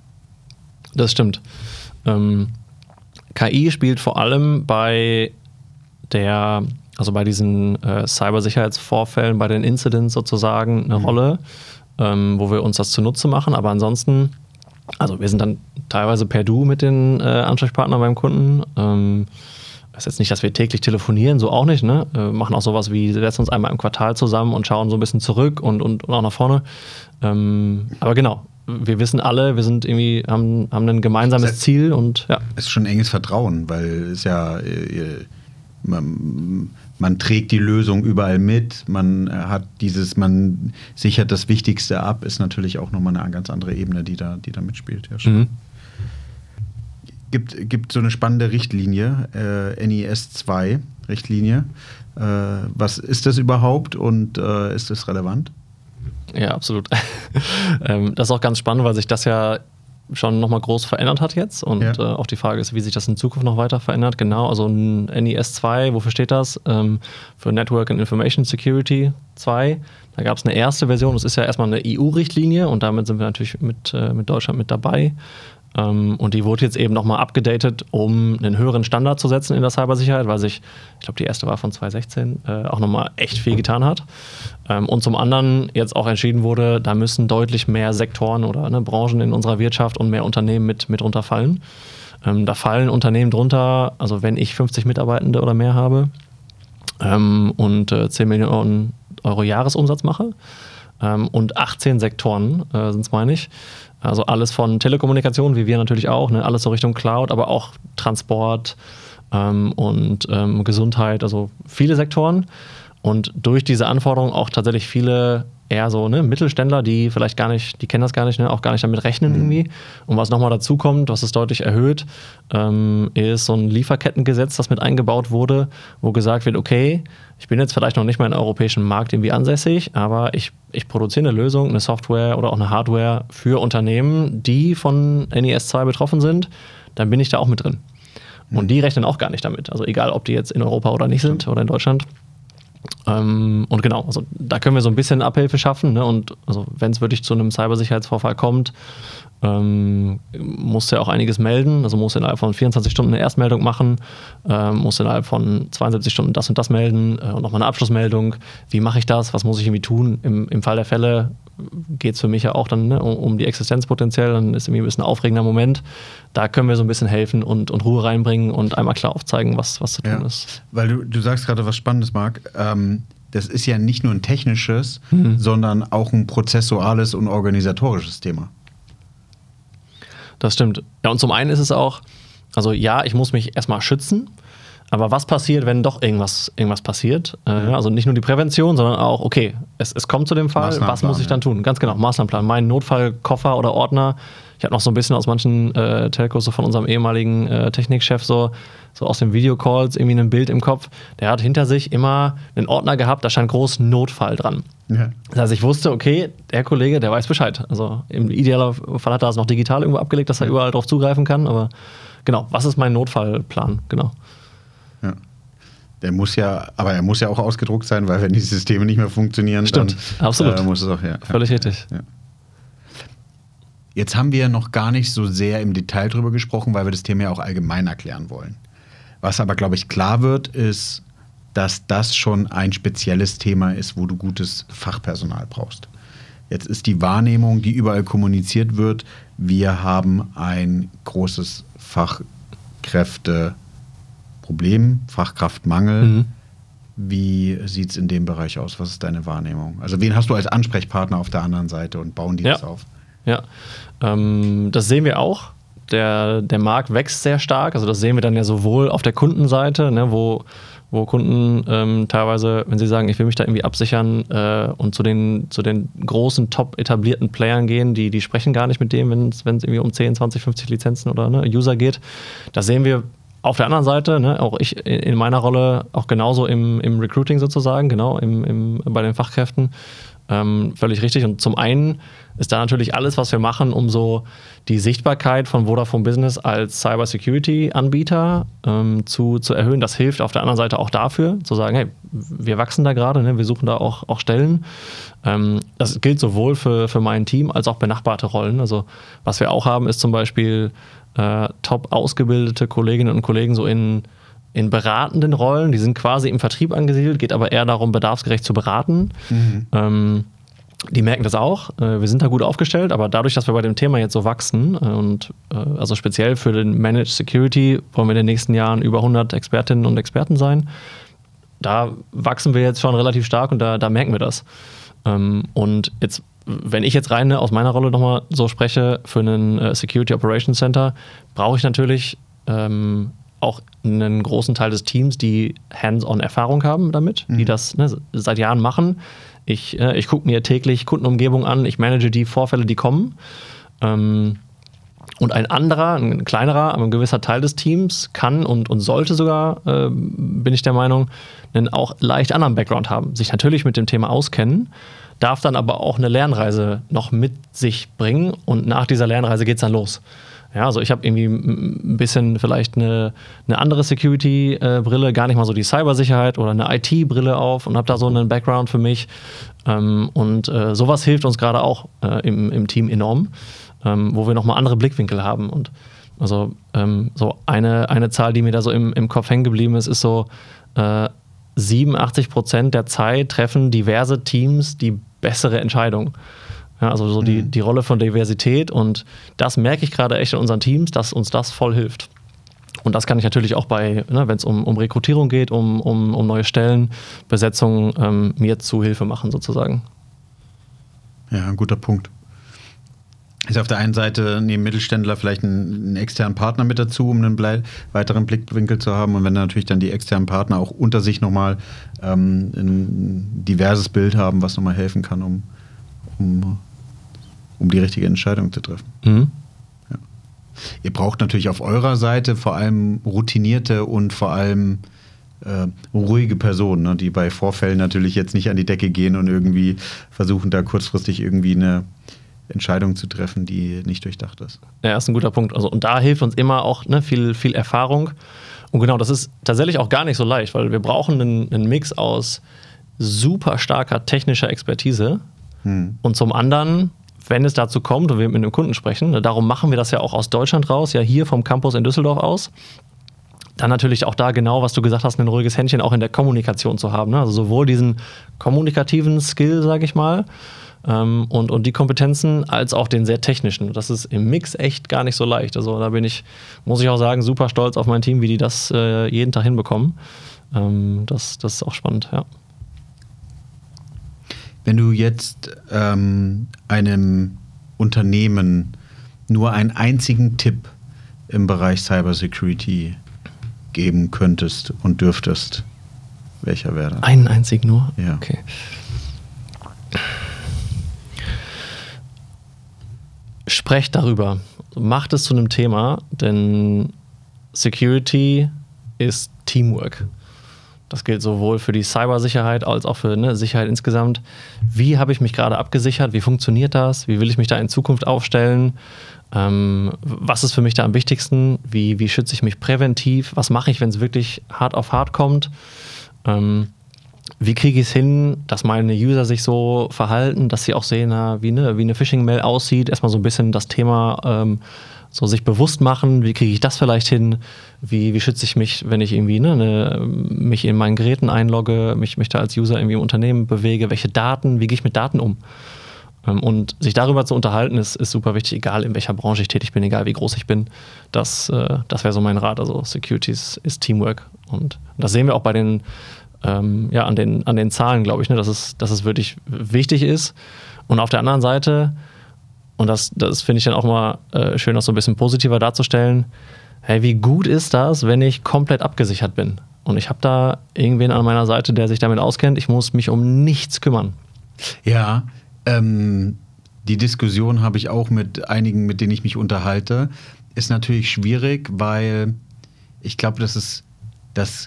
Das stimmt. Ähm, K I spielt vor allem bei der, also bei diesen äh, Cybersicherheitsvorfällen, bei den Incidents sozusagen eine mhm. Rolle, ähm, wo wir uns das zunutze machen. Aber ansonsten, also wir sind dann teilweise per Du mit den äh, Ansprechpartnern beim Kunden. Ähm, Das ist jetzt nicht, dass wir täglich telefonieren, so auch nicht. Ne? Wir machen auch sowas wie, setzen uns einmal im Quartal zusammen und schauen so ein bisschen zurück und, und, und auch nach vorne. Ähm, aber genau, wir wissen alle, wir sind irgendwie, haben, haben ein gemeinsames Ziel und ja. Es ist schon enges Vertrauen, weil es ja, äh, man, man trägt die Lösung überall mit, man hat dieses, man sichert das Wichtigste ab, ist natürlich auch nochmal eine ganz andere Ebene, die da, die da mitspielt. Ja, schon. Mhm. gibt, gibt so eine spannende Richtlinie, äh, N I S zwei Richtlinie. Äh, was ist das überhaupt und äh, ist das relevant? Ja, absolut. ähm, das ist auch ganz spannend, weil sich das ja schon nochmal groß verändert hat jetzt und ja. äh, auch die Frage ist, wie sich das in Zukunft noch weiter verändert. Genau, also ein N I S zwei, wofür steht das? Ähm, für Network and Information Security zwei. Da gab es eine erste Version, das ist ja erstmal eine E U-Richtlinie und damit sind wir natürlich mit, äh, mit Deutschland mit dabei. Ähm, und die wurde jetzt eben nochmal abgedatet, um einen höheren Standard zu setzen in der Cybersicherheit, weil sich, ich glaube die erste war von zwanzig sechzehn, äh, auch nochmal echt viel getan hat. Ähm, und zum anderen jetzt auch entschieden wurde, da müssen deutlich mehr Sektoren oder ne, Branchen in unserer Wirtschaft und mehr Unternehmen mit, mit runterfallen. Ähm, da fallen Unternehmen drunter, also wenn ich fünfzig Mitarbeitende oder mehr habe ähm, und äh, zehn Millionen Euro Jahresumsatz mache ähm, und achtzehn Sektoren äh, sind es, meine ich. Also alles von Telekommunikation, wie wir natürlich auch, ne, alles so Richtung Cloud, aber auch Transport ähm, und ähm, Gesundheit, also viele Sektoren. Und durch diese Anforderungen auch tatsächlich viele eher so ne, Mittelständler, die vielleicht gar nicht, die kennen das gar nicht, ne, auch gar nicht damit rechnen irgendwie. Und was nochmal dazu kommt, was es deutlich erhöht, ähm, ist so ein Lieferkettengesetz, das mit eingebaut wurde, wo gesagt wird, okay, ich bin jetzt vielleicht noch nicht mal im europäischen Markt irgendwie ansässig, aber ich, ich produziere eine Lösung, eine Software oder auch eine Hardware für Unternehmen, die von N I S zwei betroffen sind, dann bin ich da auch mit drin. Und die rechnen auch gar nicht damit. Also egal, ob die jetzt in Europa oder nicht sind oder in Deutschland. Ähm, und genau, also da können wir so ein bisschen Abhilfe schaffen. Ne? Und also wenn es wirklich zu einem Cybersicherheitsvorfall kommt, ähm, muss er auch einiges melden. Also muss innerhalb von vierundzwanzig Stunden eine Erstmeldung machen, ähm, muss innerhalb von zweiundsiebzig Stunden das und das melden äh, und nochmal eine Abschlussmeldung. Wie mache ich das? Was muss ich irgendwie tun? Im, im Fall der Fälle geht es für mich ja auch dann ne, um, um die Existenz potenziell. Dann ist irgendwie ein bisschen ein aufregender Moment. Da können wir so ein bisschen helfen und, und Ruhe reinbringen und einmal klar aufzeigen, was, was zu tun ja. ist. Weil du, du sagst gerade was Spannendes, Marc. Ähm, das ist ja nicht nur ein technisches, mhm. sondern auch ein prozessuales und organisatorisches Thema. Das stimmt. Ja, und zum einen ist es auch, also ja, ich muss mich erstmal schützen, aber was passiert, wenn doch irgendwas, irgendwas passiert? Äh, ja. Also nicht nur die Prävention, sondern auch, okay, es, es kommt zu dem Fall, was muss ich dann tun? Ganz genau, Maßnahmenplan. Mein Notfallkoffer oder Ordner, ich habe noch so ein bisschen aus manchen äh, Telcos so von unserem ehemaligen äh, Technikchef so, so aus den Videocalls irgendwie ein Bild im Kopf. Der hat hinter sich immer einen Ordner gehabt, da stand groß Notfall dran. Ja. Das heißt, ich wusste, okay, der Kollege, der weiß Bescheid. Also im idealen Fall hat er das noch digital irgendwo abgelegt, dass er ja. überall drauf zugreifen kann. Aber genau, was ist mein Notfallplan? Genau. Ja. Der muss ja, aber er muss ja auch ausgedruckt sein, weil wenn die Systeme nicht mehr funktionieren, Stimmt, dann absolut. Äh, muss es auch, ja. Völlig ja, richtig. Ja. Jetzt haben wir noch gar nicht so sehr im Detail drüber gesprochen, weil wir das Thema ja auch allgemein erklären wollen. Was aber, glaube ich, klar wird, ist, dass das schon ein spezielles Thema ist, wo du gutes Fachpersonal brauchst. Jetzt ist die Wahrnehmung, die überall kommuniziert wird, wir haben ein großes Fachkräfteproblem, Fachkraftmangel. Mhm. Wie sieht es in dem Bereich aus? Was ist deine Wahrnehmung? Also wen hast du als Ansprechpartner auf der anderen Seite und bauen die ja. das auf? Ja, ähm, das sehen wir auch. Der, der Markt wächst sehr stark. Also das sehen wir dann ja sowohl auf der Kundenseite, ne, wo, wo Kunden ähm, teilweise, wenn sie sagen, ich will mich da irgendwie absichern äh, und zu den, zu den großen, top etablierten Playern gehen, die, die sprechen gar nicht mit dem, wenn es irgendwie um zehn, zwanzig, fünfzig Lizenzen oder ne, User geht. Das sehen wir auf der anderen Seite, ne, auch ich in meiner Rolle, auch genauso im, im Recruiting sozusagen, genau, im, im, bei den Fachkräften. Ähm, völlig richtig. Und zum einen ist da natürlich alles, was wir machen, um so die Sichtbarkeit von Vodafone Business als Cybersecurity-Anbieter ähm, zu, zu erhöhen. Das hilft auf der anderen Seite auch dafür, zu sagen, hey, wir wachsen da gerade, ne, wir suchen da auch, auch Stellen. Ähm, das gilt sowohl für, für mein Team als auch benachbarte Rollen. Also was wir auch haben, ist zum Beispiel äh, top ausgebildete Kolleginnen und Kollegen so in in beratenden Rollen, die sind quasi im Vertrieb angesiedelt, geht aber eher darum, bedarfsgerecht zu beraten. Mhm. Ähm, die merken das auch. Äh, wir sind da gut aufgestellt, aber dadurch, dass wir bei dem Thema jetzt so wachsen äh, und äh, also speziell für den Managed Security wollen wir in den nächsten Jahren über hundert Expertinnen und Experten sein. Da wachsen wir jetzt schon relativ stark und da, da merken wir das. Ähm, und jetzt, wenn ich jetzt rein aus meiner Rolle nochmal so spreche, für einen äh, Security Operations Center, brauche ich natürlich ähm, auch einen großen Teil des Teams, die Hands-on-Erfahrung haben damit, mhm. die das ne, seit Jahren machen. Ich, äh, ich gucke mir täglich Kundenumgebung an, ich manage die Vorfälle, die kommen. Ähm, Und ein anderer, ein kleinerer, aber ein gewisser Teil des Teams kann und, und sollte sogar, äh, bin ich der Meinung, einen auch leicht anderen Background haben. Sich natürlich mit dem Thema auskennen, darf dann aber auch eine Lernreise noch mit sich bringen und nach dieser Lernreise geht es dann los. Ja, also ich habe irgendwie ein bisschen vielleicht eine, eine andere Security-Brille, gar nicht mal so die Cybersicherheit oder eine I T-Brille auf und habe da so einen Background für mich. Ähm, und äh, sowas hilft uns gerade auch äh, im, im Team enorm, ähm, wo wir nochmal andere Blickwinkel haben. Und also ähm, so eine, eine Zahl, die mir da so im, im Kopf hängen geblieben ist, ist so äh, siebenundachtzig Prozent der Zeit treffen diverse Teams die bessere Entscheidung. Ja, also so die, die Rolle von Diversität und das merke ich gerade echt in unseren Teams, dass uns das voll hilft. Und das kann ich natürlich auch bei, ne, wenn es um, um Rekrutierung geht, um, um, um neue Stellenbesetzungen, ähm, mir zu Hilfe machen sozusagen. Ja, ein guter Punkt. Ist auf der einen Seite neben Mittelständler vielleicht einen, einen externen Partner mit dazu, um einen blei- weiteren Blickwinkel zu haben. Und wenn natürlich dann die externen Partner auch unter sich nochmal ähm, ein diverses Bild haben, was nochmal helfen kann, um, um um die richtige Entscheidung zu treffen. Mhm. Ja. Ihr braucht natürlich auf eurer Seite vor allem routinierte und vor allem äh, ruhige Personen, ne, die bei Vorfällen natürlich jetzt nicht an die Decke gehen und irgendwie versuchen, da kurzfristig irgendwie eine Entscheidung zu treffen, die nicht durchdacht ist. Ja, das ist ein guter Punkt. Also, und da hilft uns immer auch ne, viel, viel Erfahrung. Und genau, das ist tatsächlich auch gar nicht so leicht, weil wir brauchen einen, einen Mix aus super starker technischer Expertise hm. und zum anderen, wenn es dazu kommt und wir mit einem Kunden sprechen, darum machen wir das ja auch aus Deutschland raus, ja hier vom Campus in Düsseldorf aus, dann natürlich auch da genau, was du gesagt hast, ein ruhiges Händchen auch in der Kommunikation zu haben. Ne? Also sowohl diesen kommunikativen Skill, sage ich mal, ähm, und, und die Kompetenzen, als auch den sehr technischen. Das ist im Mix echt gar nicht so leicht. Also da bin ich, muss ich auch sagen, super stolz auf mein Team, wie die das äh, jeden Tag hinbekommen. Ähm, das, das ist auch spannend, ja. Wenn du jetzt ähm, einem Unternehmen nur einen einzigen Tipp im Bereich Cybersecurity geben könntest und dürftest, welcher wäre das? Einen einzigen nur? Ja. Okay. Sprecht darüber. Macht es zu einem Thema, denn Security ist Teamwork. Das gilt sowohl für die Cybersicherheit als auch für ne, Sicherheit insgesamt. Wie habe ich mich gerade abgesichert? Wie funktioniert das? Wie will ich mich da in Zukunft aufstellen? Ähm, was ist für mich da am wichtigsten? Wie, wie schütze ich mich präventiv? Was mache ich, wenn es wirklich hart auf hart kommt? Ähm, wie kriege ich es hin, dass meine User sich so verhalten, dass sie auch sehen, na, wie eine, wie eine Phishing-Mail aussieht? Erstmal so ein bisschen das Thema ähm, so sich bewusst machen, wie kriege ich das vielleicht hin, wie, wie schütze ich mich, wenn ich irgendwie ne, ne, mich in meinen Geräten einlogge, mich, mich da als User irgendwie im Unternehmen bewege, welche Daten, wie gehe ich mit Daten um? Und sich darüber zu unterhalten, ist, ist super wichtig, egal in welcher Branche ich tätig bin, egal wie groß ich bin. Das, äh, das wäre so mein Rat. Also Security ist, ist Teamwork. Und das sehen wir auch bei den, ähm, ja, an den, an den Zahlen, glaube ich, ne, dass es, dass es wirklich wichtig ist. Und auf der anderen Seite, und das, das finde ich dann auch mal äh, schön, das so ein bisschen positiver darzustellen, hey, wie gut ist das, wenn ich komplett abgesichert bin? Und ich habe da irgendwen an meiner Seite, der sich damit auskennt. Ich muss mich um nichts kümmern. Ja, ähm, die Diskussion habe ich auch mit einigen, mit denen ich mich unterhalte. Ist natürlich schwierig, weil ich glaube, das ist das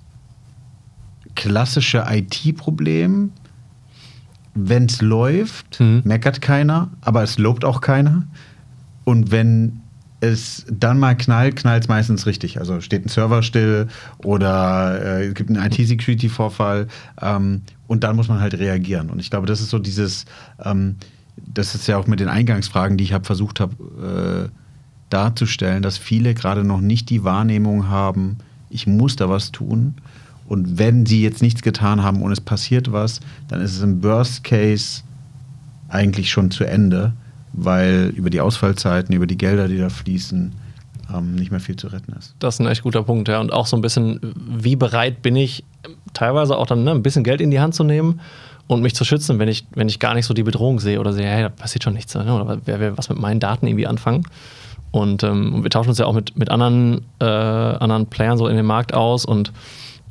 klassische I T-Problem. Wenn es läuft, mhm. meckert keiner, aber es lobt auch keiner. Und wenn es dann mal knallt, knallt es meistens richtig. Also steht ein Server still oder äh, es gibt einen I T-Security-Vorfall ähm, und dann muss man halt reagieren. Und ich glaube, das ist so dieses, ähm, das ist ja auch mit den Eingangsfragen, die ich habe versucht habe äh, darzustellen, dass viele gerade noch nicht die Wahrnehmung haben, ich muss da was tun. Und wenn sie jetzt nichts getan haben und es passiert was, dann ist es im Worst Case eigentlich schon zu Ende, weil über die Ausfallzeiten, über die Gelder, die da fließen, ähm, nicht mehr viel zu retten ist. Das ist ein echt guter Punkt, ja. Und auch so ein bisschen, wie bereit bin ich, teilweise auch dann ne, ein bisschen Geld in die Hand zu nehmen und mich zu schützen, wenn ich, wenn ich gar nicht so die Bedrohung sehe oder sehe, hey, da passiert schon nichts. Ne? Oder wer will was mit meinen Daten irgendwie anfangen? Und ähm, wir tauschen uns ja auch mit, mit anderen, äh, anderen Playern so in dem Markt aus und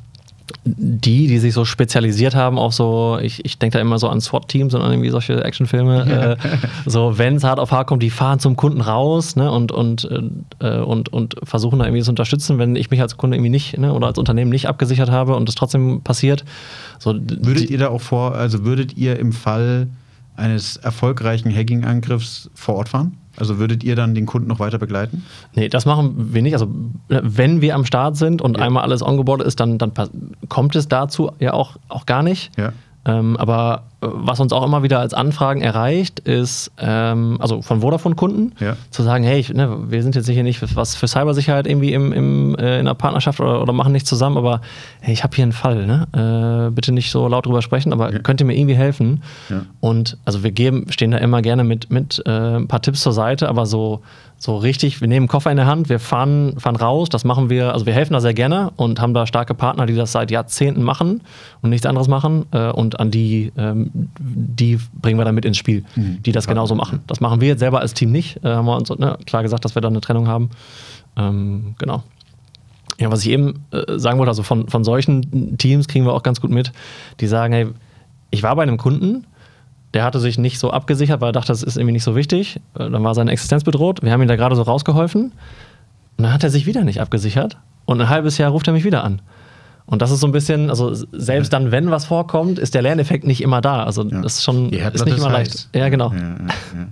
die, die sich so spezialisiert haben auf so, ich, ich denke da immer so an SWAT-Teams und an irgendwie solche Actionfilme, ja. äh, so wenn es hart auf hart kommt, die fahren zum Kunden raus, ne, und, und, äh, und, und versuchen da irgendwie zu unterstützen, wenn ich mich als Kunde irgendwie nicht, ne, oder als Unternehmen nicht abgesichert habe und es trotzdem passiert. So, würdet ihr da auch vor, also würdet ihr im Fall eines erfolgreichen Hacking-Angriffs vor Ort fahren? Also würdet ihr dann den Kunden noch weiter begleiten? Nee, das machen wir nicht. Also wenn wir am Start sind und ja. einmal alles ongeboardet ist, dann, dann kommt es dazu ja auch, auch gar nicht. Ja. Ähm, aber was uns auch immer wieder als Anfragen erreicht, ist, ähm, also von Vodafone-Kunden, ja. zu sagen, hey, ich, ne, wir sind jetzt hier nicht was für Cybersicherheit irgendwie im, im, äh, in einer Partnerschaft oder, oder machen nichts zusammen, aber hey, ich habe hier einen Fall, ne? Äh, bitte nicht so laut drüber sprechen, aber ja. könnt ihr mir irgendwie helfen? Ja. Und also wir geben, stehen da immer gerne mit, mit äh, ein paar Tipps zur Seite, aber so So richtig, wir nehmen einen Koffer in der Hand, wir fahren, fahren raus, das machen wir, also wir helfen da sehr gerne und haben da starke Partner, die das seit Jahrzehnten machen und nichts anderes machen, äh, und an die, ähm, die bringen wir dann mit ins Spiel, mhm. die das genauso machen. Das machen wir jetzt selber als Team nicht, äh, haben wir uns ne, klar gesagt, dass wir da eine Trennung haben. Ähm, genau. Ja, was ich eben äh, sagen wollte, also von, von solchen Teams kriegen wir auch ganz gut mit, die sagen, hey, ich war bei einem Kunden, der hatte sich nicht so abgesichert, weil er dachte, das ist irgendwie nicht so wichtig. Dann war seine Existenz bedroht. Wir haben ihn da gerade so rausgeholfen. Und dann hat er sich wieder nicht abgesichert. Und ein halbes Jahr ruft er mich wieder an. Und das ist so ein bisschen, also selbst dann, wenn was vorkommt, ist der Lerneffekt nicht immer da. Also ja. das ist schon ist nicht immer leicht. Ja, genau. Ja, ja,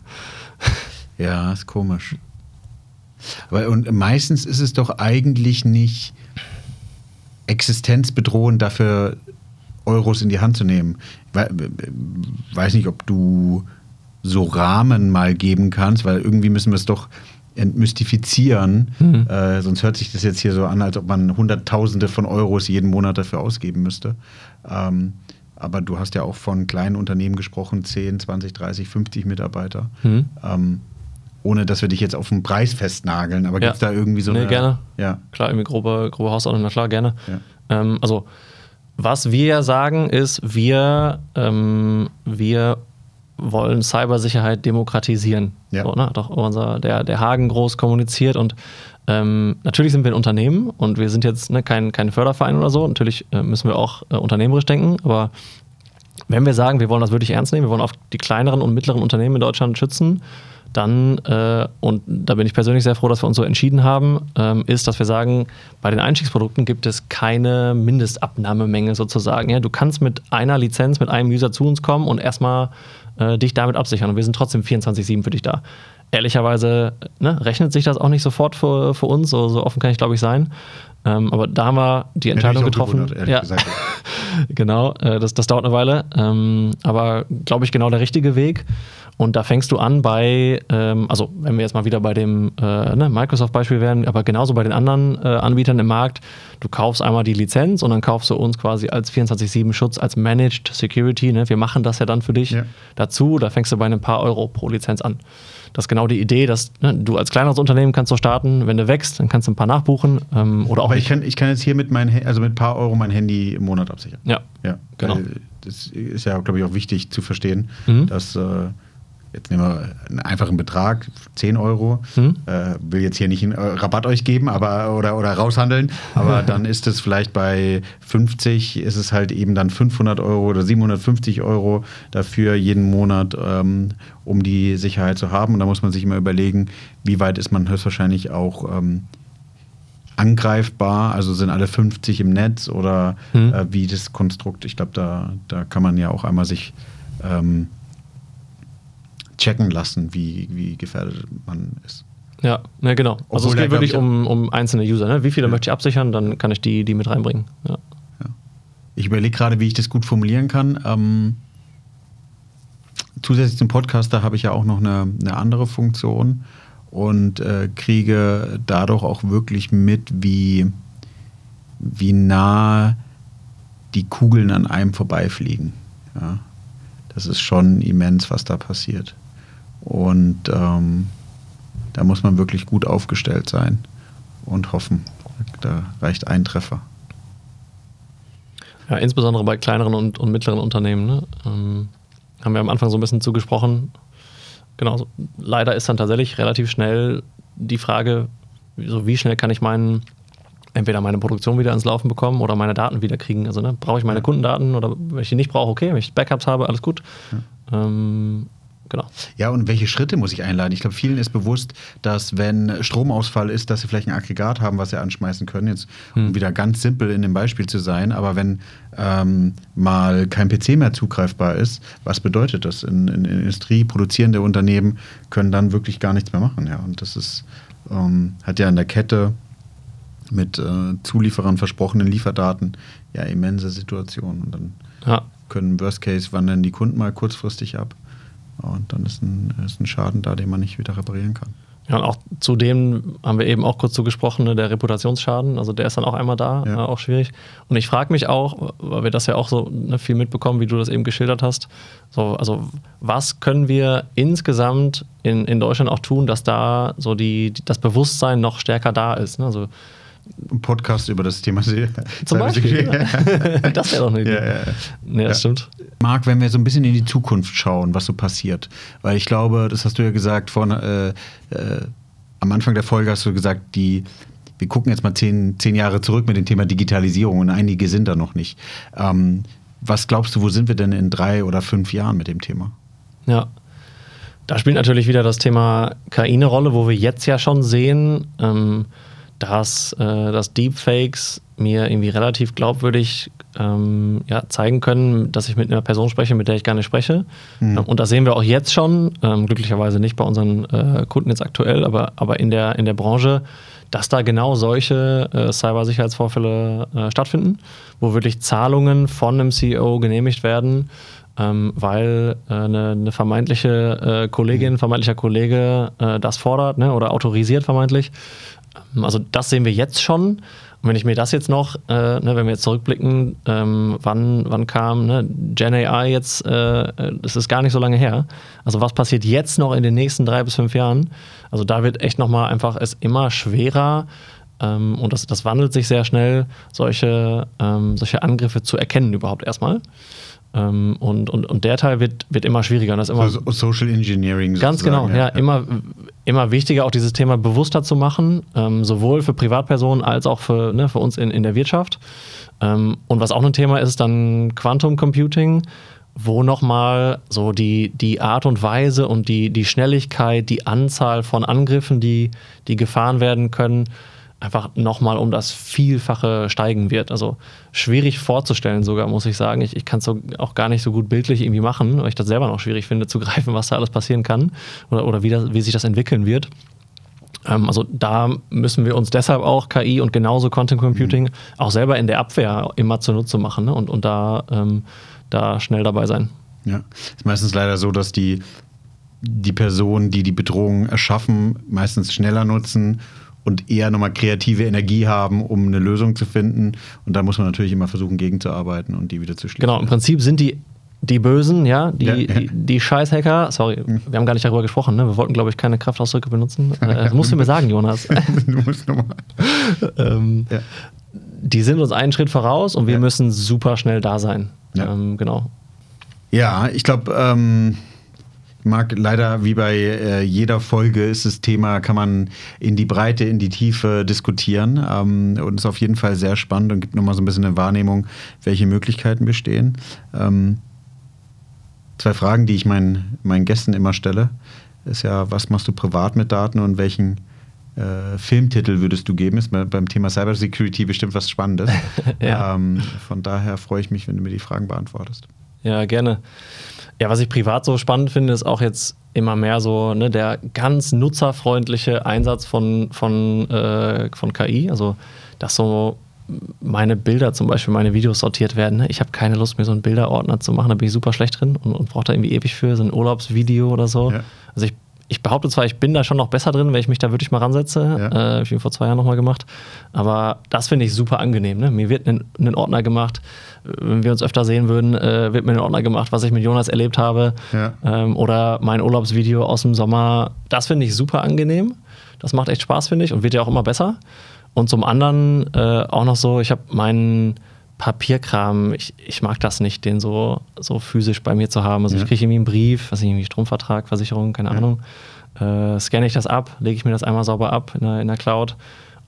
ja. ja, ist komisch. Aber und meistens ist es doch eigentlich nicht existenzbedrohend dafür, Euros in die Hand zu nehmen. Ich weiß nicht, ob du so Rahmen mal geben kannst, weil irgendwie müssen wir es doch entmystifizieren. Mhm. Äh, sonst hört sich das jetzt hier so an, als ob man Hunderttausende von Euros jeden Monat dafür ausgeben müsste. Ähm, aber du hast ja auch von kleinen Unternehmen gesprochen, zehn, zwanzig, dreißig, fünfzig Mitarbeiter. Mhm. Ähm, ohne, dass wir dich jetzt auf den Preis festnageln. Aber ja. gibt es da irgendwie so nee, eine... gerne. Ja. Klar, irgendwie grobe, grobe Hausordnung, na klar, gerne. Ja. Ähm, also was wir ja sagen ist, wir, ähm, wir wollen Cybersicherheit demokratisieren. Ja. So, ne? Hat auch unser, der, der Hagen groß kommuniziert und ähm, natürlich sind wir ein Unternehmen und wir sind jetzt ne, kein, kein Förderverein oder so. Natürlich äh, müssen wir auch äh, unternehmerisch denken, aber wenn wir sagen, wir wollen das wirklich ernst nehmen, wir wollen auch die kleineren und mittleren Unternehmen in Deutschland schützen, dann, äh, und da bin ich persönlich sehr froh, dass wir uns so entschieden haben, ähm, ist, dass wir sagen, bei den Einstiegsprodukten gibt es keine Mindestabnahmemenge sozusagen. Ja? Du kannst mit einer Lizenz, mit einem User zu uns kommen und erstmal äh, dich damit absichern und wir sind trotzdem vierundzwanzig sieben für dich da. Ehrlicherweise ne, rechnet sich das auch nicht sofort für, für uns, so, so offen kann ich glaube ich sein. Ähm, aber da haben wir die Entscheidung getroffen. Gewundert, ehrlich ja. gesagt. Genau, äh, das, das dauert eine Weile. Ähm, aber glaube ich genau der richtige Weg. Und da fängst du an bei, ähm, also wenn wir jetzt mal wieder bei dem äh, ne, Microsoft-Beispiel wären, aber genauso bei den anderen äh, Anbietern im Markt, du kaufst einmal die Lizenz und dann kaufst du uns quasi als vierundzwanzig sieben Schutz, als Managed Security, ne? Wir machen das ja dann für dich ja. dazu, da fängst du bei ein paar Euro pro Lizenz an. Das ist genau die Idee, dass ne, du als kleineres Unternehmen kannst so starten, wenn du wächst, dann kannst du ein paar nachbuchen ähm, oder auch aber nicht. ich kann, ich kann jetzt hier mit, mein, also mit ein paar Euro mein Handy im Monat absichern. Ja, ja genau. Das ist ja, glaube ich, auch wichtig zu verstehen, mhm. dass äh, jetzt nehmen wir einen einfachen Betrag, zehn Euro, mhm. äh, will jetzt hier nicht einen Rabatt euch geben aber, oder, oder raushandeln, aber dann ist es vielleicht bei fünfzig, ist es halt eben dann fünfhundert Euro oder siebenhundertfünfzig Euro dafür jeden Monat, ähm, um die Sicherheit zu haben. Und da muss man sich immer überlegen, wie weit ist man höchstwahrscheinlich auch ähm, angreifbar, also sind alle fünfzig im Netz oder mhm. äh, wie das Konstrukt, ich glaube, da, da kann man ja auch einmal sich ähm, checken lassen, wie, wie gefährdet man ist. Ja, ne, genau. Also Obwohl es geht wirklich um, um einzelne User. Ne? Wie viele ja. möchte ich absichern, dann kann ich die, die mit reinbringen. Ja. Ja. Ich überlege gerade, wie ich das gut formulieren kann. Ähm, zusätzlich zum Podcaster habe ich ja auch noch eine, eine andere Funktion und äh, kriege dadurch auch wirklich mit, wie, wie nah die Kugeln an einem vorbeifliegen. Ja. Das ist schon immens, was da passiert. Und ähm, da muss man wirklich gut aufgestellt sein und hoffen. Da reicht ein Treffer. Ja, insbesondere bei kleineren und, und mittleren Unternehmen. Ne? Ähm, haben wir am Anfang so ein bisschen zugesprochen. Genau, leider ist dann tatsächlich relativ schnell die Frage, so wie schnell kann ich meinen entweder meine Produktion wieder ins Laufen bekommen oder meine Daten wieder kriegen. Also ne, brauche ich meine ja. Kundendaten oder wenn ich die nicht brauche, okay, wenn ich Backups habe, alles gut. Ja. Ähm, genau. Ja, und welche Schritte muss ich einleiten? Ich glaube, vielen ist bewusst, dass wenn Stromausfall ist, dass sie vielleicht ein Aggregat haben, was sie anschmeißen können. Jetzt, um hm. wieder ganz simpel in dem Beispiel zu sein, aber wenn ähm, mal kein P C mehr zugreifbar ist, was bedeutet das? In, in, in Industrie produzierende Unternehmen können dann wirklich gar nichts mehr machen. Ja. Und das ist, ähm, hat ja in der Kette mit äh, Zulieferern versprochenen Lieferdaten ja immense Situationen. Und dann ja. können Worst Case wandern die Kunden mal kurzfristig ab. Und dann ist ein, ist ein Schaden da, den man nicht wieder reparieren kann. Ja, und auch zudem haben wir eben auch kurz so gesprochen, ne, der Reputationsschaden, also der ist dann auch einmal da, ja. äh, auch schwierig. Und ich frage mich auch, weil wir das ja auch so ne, viel mitbekommen, wie du das eben geschildert hast, so, also was können wir insgesamt in, in Deutschland auch tun, dass da so die, die das Bewusstsein noch stärker da ist, ne? Also ein Podcast über das Thema See. Zum Beispiel. Das wäre doch eine Idee. Ja, ja, ja. Nee, das ja. stimmt. Marc, wenn wir so ein bisschen in die Zukunft schauen, was so passiert. Weil ich glaube, das hast du ja gesagt, von, äh, äh, am Anfang der Folge hast du gesagt, die, wir gucken jetzt mal zehn, zehn Jahre zurück mit dem Thema Digitalisierung und einige sind da noch nicht. Ähm, was glaubst du, wo sind wir denn in drei oder fünf Jahren mit dem Thema? Ja, da spielt natürlich wieder das Thema K I eine Rolle, wo wir jetzt ja schon sehen, ähm, dass, äh, dass Deepfakes mir irgendwie relativ glaubwürdig ähm, ja, zeigen können, dass ich mit einer Person spreche, mit der ich gar nicht spreche. Mhm. Und das sehen wir auch jetzt schon, ähm, glücklicherweise nicht bei unseren äh, Kunden jetzt aktuell, aber, aber in der, in der Branche, dass da genau solche äh, Cybersicherheitsvorfälle äh, stattfinden, wo wirklich Zahlungen von einem C E O genehmigt werden, ähm, weil äh, eine, eine vermeintliche äh, Kollegin, vermeintlicher Kollege äh, das fordert, ne, oder autorisiert vermeintlich. Also das sehen wir jetzt schon. Und wenn ich mir das jetzt noch, äh, ne, wenn wir jetzt zurückblicken, ähm, wann, wann kam ne, Gen A I jetzt, äh, das ist gar nicht so lange her. Also was passiert jetzt noch in den nächsten drei bis fünf Jahren? Also da wird echt nochmal einfach es immer schwerer, ähm, und das, das wandelt sich sehr schnell, solche, ähm, solche Angriffe zu erkennen überhaupt erstmal. Ähm, und, und, und der Teil wird, wird immer schwieriger. Und das ist immer so Social Engineering. Ganz genau, ja, ja. Immer, immer wichtiger, auch dieses Thema bewusster zu machen, ähm, sowohl für Privatpersonen als auch für, ne, für uns in, in der Wirtschaft. Ähm, und was auch ein Thema ist, ist dann Quantum Computing, wo nochmal so die, die Art und Weise und die, die Schnelligkeit, die Anzahl von Angriffen, die, die gefahren werden können, einfach nochmal um das Vielfache steigen wird. Also schwierig vorzustellen sogar, muss ich sagen. Ich, ich kann es so auch gar nicht so gut bildlich irgendwie machen, weil ich das selber noch schwierig finde, zu greifen, was da alles passieren kann oder, oder wie, das, wie sich das entwickeln wird. Ähm, also da müssen wir uns deshalb auch K I und genauso Quantum Computing mhm. auch selber in der Abwehr immer zunutze machen, ne? und, und da, ähm, da schnell dabei sein. Ja, es ist meistens leider so, dass die, die Personen, die die Bedrohung erschaffen, meistens schneller nutzen und eher nochmal kreative Energie haben, um eine Lösung zu finden. Und da muss man natürlich immer versuchen, gegenzuarbeiten und die wieder zu schließen. Genau, im Prinzip sind die, die Bösen, ja, die, ja, ja. die, die Scheiß-Hacker, sorry, mhm. wir haben gar nicht darüber gesprochen, ne? Wir wollten, glaube ich, keine Kraftausdrücke benutzen. Äh, das musst du mir sagen, Jonas. Du musst nochmal. ähm, ja. Die sind uns einen Schritt voraus und wir ja. müssen super schnell da sein. Ja. Ähm, genau. Ja, ich glaube, ähm Marc, leider wie bei äh, jeder Folge ist das Thema, kann man in die Breite, in die Tiefe diskutieren ähm, und ist auf jeden Fall sehr spannend und gibt nochmal so ein bisschen eine Wahrnehmung, welche Möglichkeiten bestehen. Ähm, zwei Fragen, die ich meinen, meinen Gästen immer stelle, ist ja, was machst du privat mit Daten und welchen äh, Filmtitel würdest du geben? Ist beim Thema Cybersecurity bestimmt was Spannendes. ja. ähm, von daher freue ich mich, wenn du mir die Fragen beantwortest. Ja, gerne. Ja, was ich privat so spannend finde, ist auch jetzt immer mehr so ne, der ganz nutzerfreundliche Einsatz von, von, äh, von K I. Also, dass so meine Bilder zum Beispiel, meine Videos sortiert werden. Ne? Ich habe keine Lust, mir so einen Bilderordner zu machen, da bin ich super schlecht drin und, und brauche da irgendwie ewig für, so ein Urlaubsvideo oder so. Ja. Also ich Ich behaupte zwar, ich bin da schon noch besser drin, wenn ich mich da wirklich mal ransetze. Ja. Äh, habe ich vor zwei Jahren nochmal gemacht. Aber das finde ich super angenehm. Ne? Mir wird ein, ein Ordner gemacht. Wenn wir uns öfter sehen würden, äh, wird mir ein Ordner gemacht, was ich mit Jonas erlebt habe. Ja. Ähm, oder mein Urlaubsvideo aus dem Sommer. Das finde ich super angenehm. Das macht echt Spaß, finde ich. Und wird ja auch immer besser. Und zum anderen äh, auch noch so, ich habe meinen Papierkram, ich, ich mag das nicht, den so, so physisch bei mir zu haben. Also ja. ich kriege irgendwie einen Brief, was ich irgendwie Stromvertrag, Versicherung, keine ja. Ahnung. Äh, scanne ich das ab, lege ich mir das einmal sauber ab in der, in der Cloud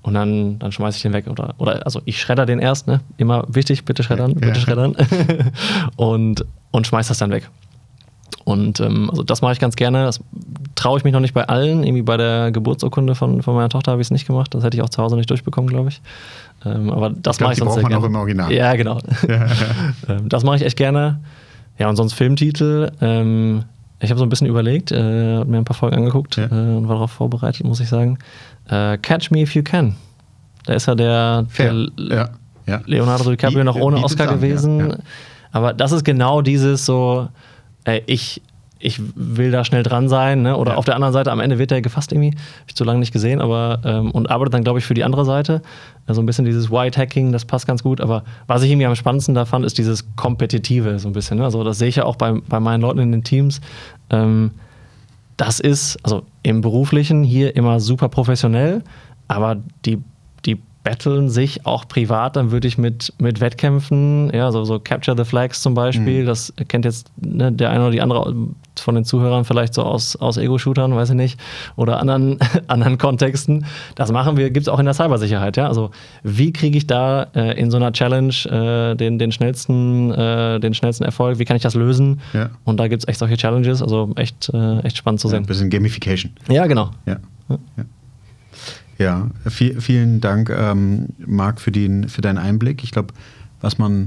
und dann, dann schmeiße ich den weg. Oder, oder also ich schredder den erst, ne? Immer wichtig, bitte schreddern, ja. bitte schreddern. und, und schmeiß das dann weg. Und ähm, also das mache ich ganz gerne. Das traue ich mich noch nicht bei allen. Irgendwie bei der Geburtsurkunde von, von meiner Tochter habe ich es nicht gemacht. Das hätte ich auch zu Hause nicht durchbekommen, glaube ich. Ähm, aber das mache ich sonst sehr gerne. Die braucht man auch im Original. Ja, genau. Ja. ähm, das mache ich echt gerne. Ja, und sonst Filmtitel. Ähm, ich habe so ein bisschen überlegt, äh, habe mir ein paar Folgen angeguckt ja. äh, und war darauf vorbereitet, muss ich sagen. Äh, Catch Me If You Can. Da ist ja der, der ja. Ja. Leonardo DiCaprio wie, noch ohne Oscar zusammen, gewesen. Ja. Ja. Aber das ist genau dieses so, ey, ich, ich will da schnell dran sein, ne? Oder ja. auf der anderen Seite, am Ende wird er gefasst irgendwie, habe ich zu lange nicht gesehen, aber ähm, und arbeitet dann, glaube ich, für die andere Seite. Also ein bisschen dieses White-Hacking, das passt ganz gut, aber was ich irgendwie am spannendsten da fand, ist dieses Kompetitive so ein bisschen. Ne? Also das sehe ich ja auch bei, bei meinen Leuten in den Teams. Ähm, das ist, also im Beruflichen hier immer super professionell, aber die, die battlen sich auch privat, dann würde ich mit, mit Wettkämpfen, ja, so, so Capture the Flags zum Beispiel, mhm. das kennt jetzt ne, der eine oder die andere von den Zuhörern vielleicht so aus, aus Ego-Shootern, weiß ich nicht, oder anderen, anderen Kontexten. Das machen wir, gibt es auch in der Cybersicherheit, ja. Also wie kriege ich da äh, in so einer Challenge äh, den, den, schnellsten, äh, den schnellsten Erfolg, wie kann ich das lösen? Ja. Und da gibt es echt solche Challenges, also echt, äh, echt spannend zu ja, sehen. Ein bisschen Gamification. Ja, genau. Ja, ja. ja. Ja, viel, vielen Dank, ähm, Marc, für, den, für deinen Einblick. Ich glaube, was man,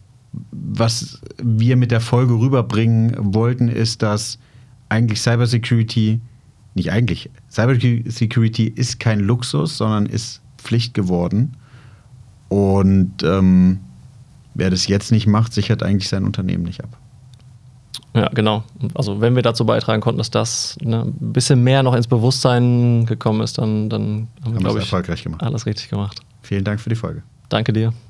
was wir mit der Folge rüberbringen wollten, ist, dass eigentlich Cybersecurity, nicht eigentlich, Cybersecurity ist kein Luxus, sondern ist Pflicht geworden. Und ähm, wer das jetzt nicht macht, sichert eigentlich sein Unternehmen nicht ab. Ja, genau. Also wenn wir dazu beitragen konnten, dass das ne, ein bisschen mehr noch ins Bewusstsein gekommen ist, dann, dann haben wir, glaube ich, erfolgreich gemacht. Alles richtig gemacht. Vielen Dank für die Folge. Danke dir.